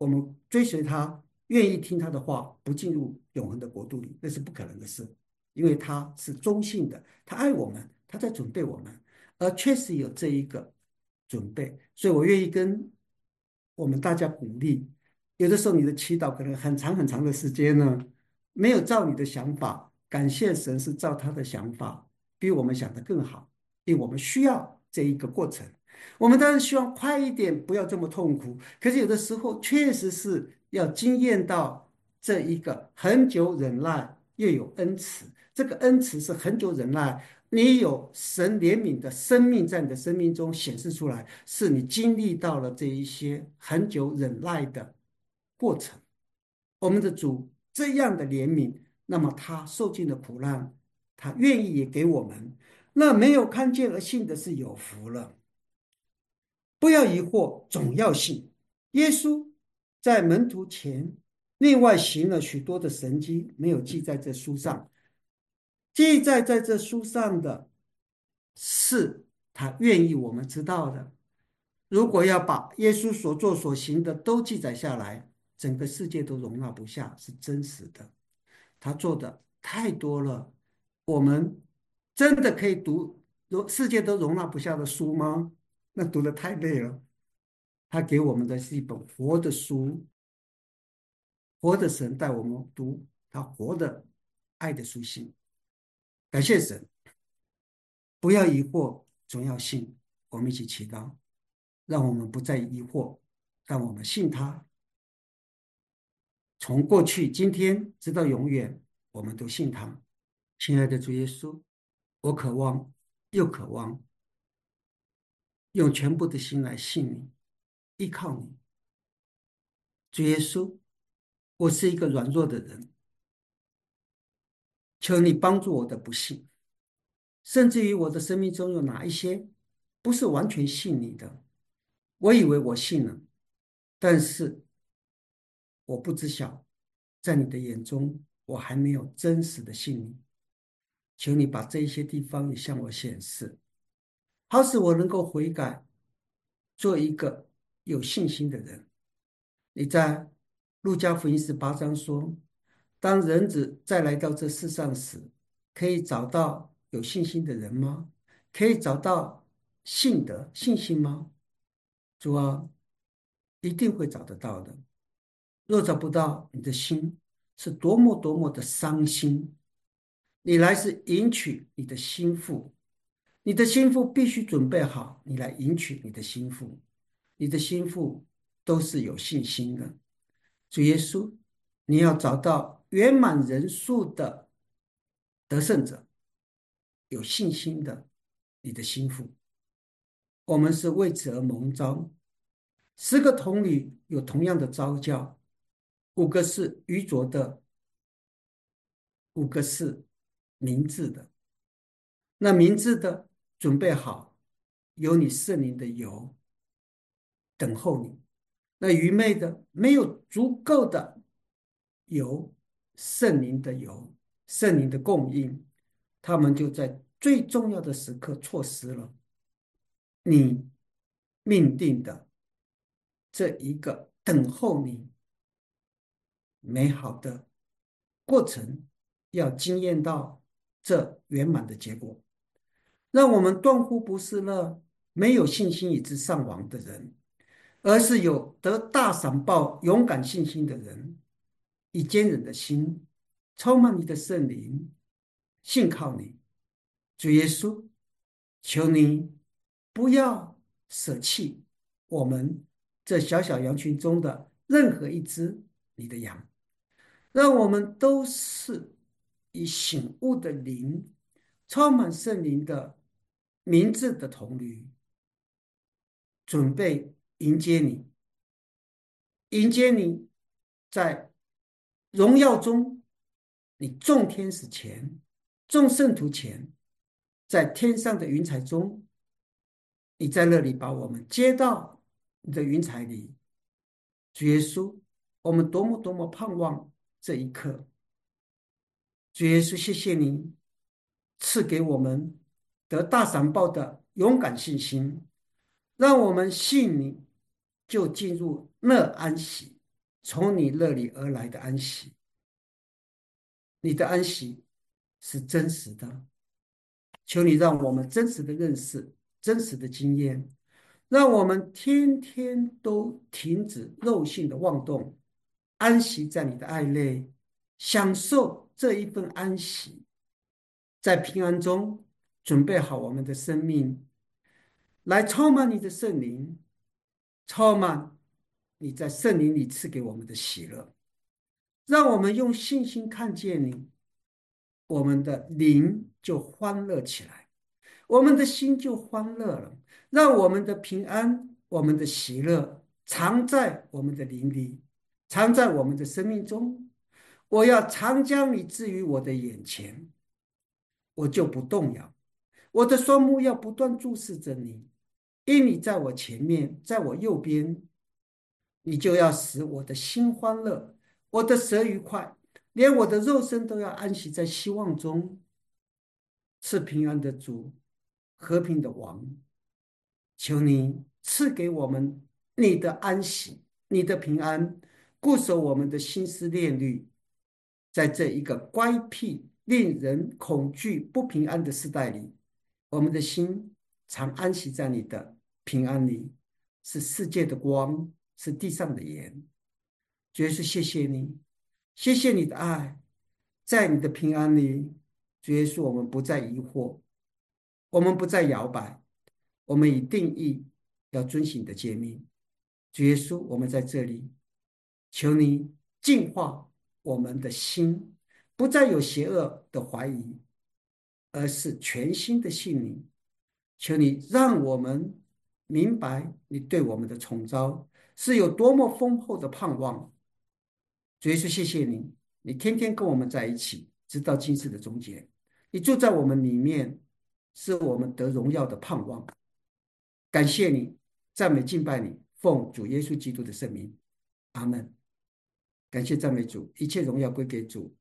我们追随他，愿意听他的话，不进入永恒的国度里，那是不可能的事，因为他是忠信的，他爱我们，他在准备我们，而确实有这一个准备，所以我愿意跟我们大家鼓励。有的时候你的祈祷可能很长很长的时间呢，没有照你的想法，感谢神是照他的想法，比我们想的更好，因为我们需要这一个过程。我们当然希望快一点，不要这么痛苦。可是有的时候确实是要经验到这一个很久忍耐，又有恩慈。这个恩慈是很久忍耐，你有神怜悯的生命在你的生命中显示出来，是你经历到了这一些很久忍耐的过程。我们的主这样的怜悯，那么他受尽了苦难，他愿意也给我们。那没有看见而信的是有福了。不要疑惑，总要信。耶稣在门徒前另外行了许多的神迹，没有记在这书上。记载在这书上的是他愿意我们知道的。如果要把耶稣所做所行的都记载下来，整个世界都容纳不下，是真实的。他做的太多了，我们真的可以读容世界都容纳不下的书吗？那读的太累了。他给我们的是一本活的书，活的神带我们读他活的爱的书信。感谢神，不要疑惑，总要信。我们一起祈祷，让我们不再疑惑，让我们信他。从过去、今天直到永远，我们都信他。亲爱的主耶稣，我渴望又渴望用全部的心来信你，依靠你。主耶稣，我是一个软弱的人，求你帮助我的不信，甚至于我的生命中有哪一些不是完全信你的，我以为我信了，但是我不知晓，在你的眼中，我还没有真实的信你。求你把这一些地方也向我显示，好使我能够悔改，做一个有信心的人。你在路加福音十八章说，当人子再来到这世上时，可以找到有信心的人吗？可以找到信的信心吗？主啊，一定会找得到的。若找不到，你的心是多么多么的伤心。你来是迎娶你的心腹，你的心腹必须准备好，你来迎娶你的心腹。你的心腹都是有信心的。主耶稣，你要找到圆满人数的得胜者，有信心的你的心腹。我们是为此而蒙召。十个童女有同样的召叫，五个是愚拙的，五个是明智的。那明智的准备好，有你圣灵的油等候你。那愚昧的没有足够的油，圣灵的油，圣灵的供应，他们就在最重要的时刻错失了你命定的这一个等候你美好的过程，要经验到这圆满的结果。让我们断乎不是那没有信心以致上亡的人，而是有得大赏报、勇敢信心的人，以坚忍的心，充满你的圣灵，信靠你，主耶稣，求你不要舍弃我们这小小羊群中的任何一只你的羊，让我们都是以醒悟的灵，充满圣灵的明智的童女，准备迎接你，迎接你在荣耀中，你众天使前，众圣徒前，在天上的云彩中，你在那里把我们接到你的云彩里。主耶稣，我们多么多么盼望这一刻。主耶稣，谢谢你赐给我们得大赏报的勇敢信心，让我们信你就进入乐安息。 从你那里而来的安息。你的安息是真实的，求你让我们真实的认识、真实的经验，让我们天天都停止肉性的妄动，安息在你的爱内，享受这一份安息，在平安中准备好我们的生命，来充满你的圣灵，充满你在圣灵里赐给我们的喜乐，让我们用信心看见你，我们的灵就欢乐起来。我们的心就欢乐了，让我们的平安、我们的喜乐藏在我们的灵里，藏在我们的生命中。我要常将你置于我的眼前，我就不动摇。我的双目要不断注视着你，因你在我前面，在我右边，你就要使我的心欢乐，我的舌愉快，连我的肉身都要安息在希望中。赐平安的主，和平的王，求你赐给我们你的安息，你的平安，固守我们的心思念虑，在这一个乖僻、令人恐惧、不平安的时代里，我们的心常安息在你的平安里，是世界的光，是地上的盐。主耶稣，谢谢你，谢谢你的爱，在你的平安里，主耶稣，我们不再疑惑，我们不再摇摆，我们已定义要遵行你的诫命。主耶稣，我们在这里，求你净化我们的心，不再有邪恶的怀疑，而是全心的信你。求你让我们明白你对我们的宠召是有多么丰厚的盼望。主耶稣，谢谢你，你天天跟我们在一起，直到今世的终结。你住在我们里面，是我们得荣耀的盼望。感谢你，赞美敬拜你，奉主耶稣基督的圣名，阿门。感谢赞美主，一切荣耀归给主。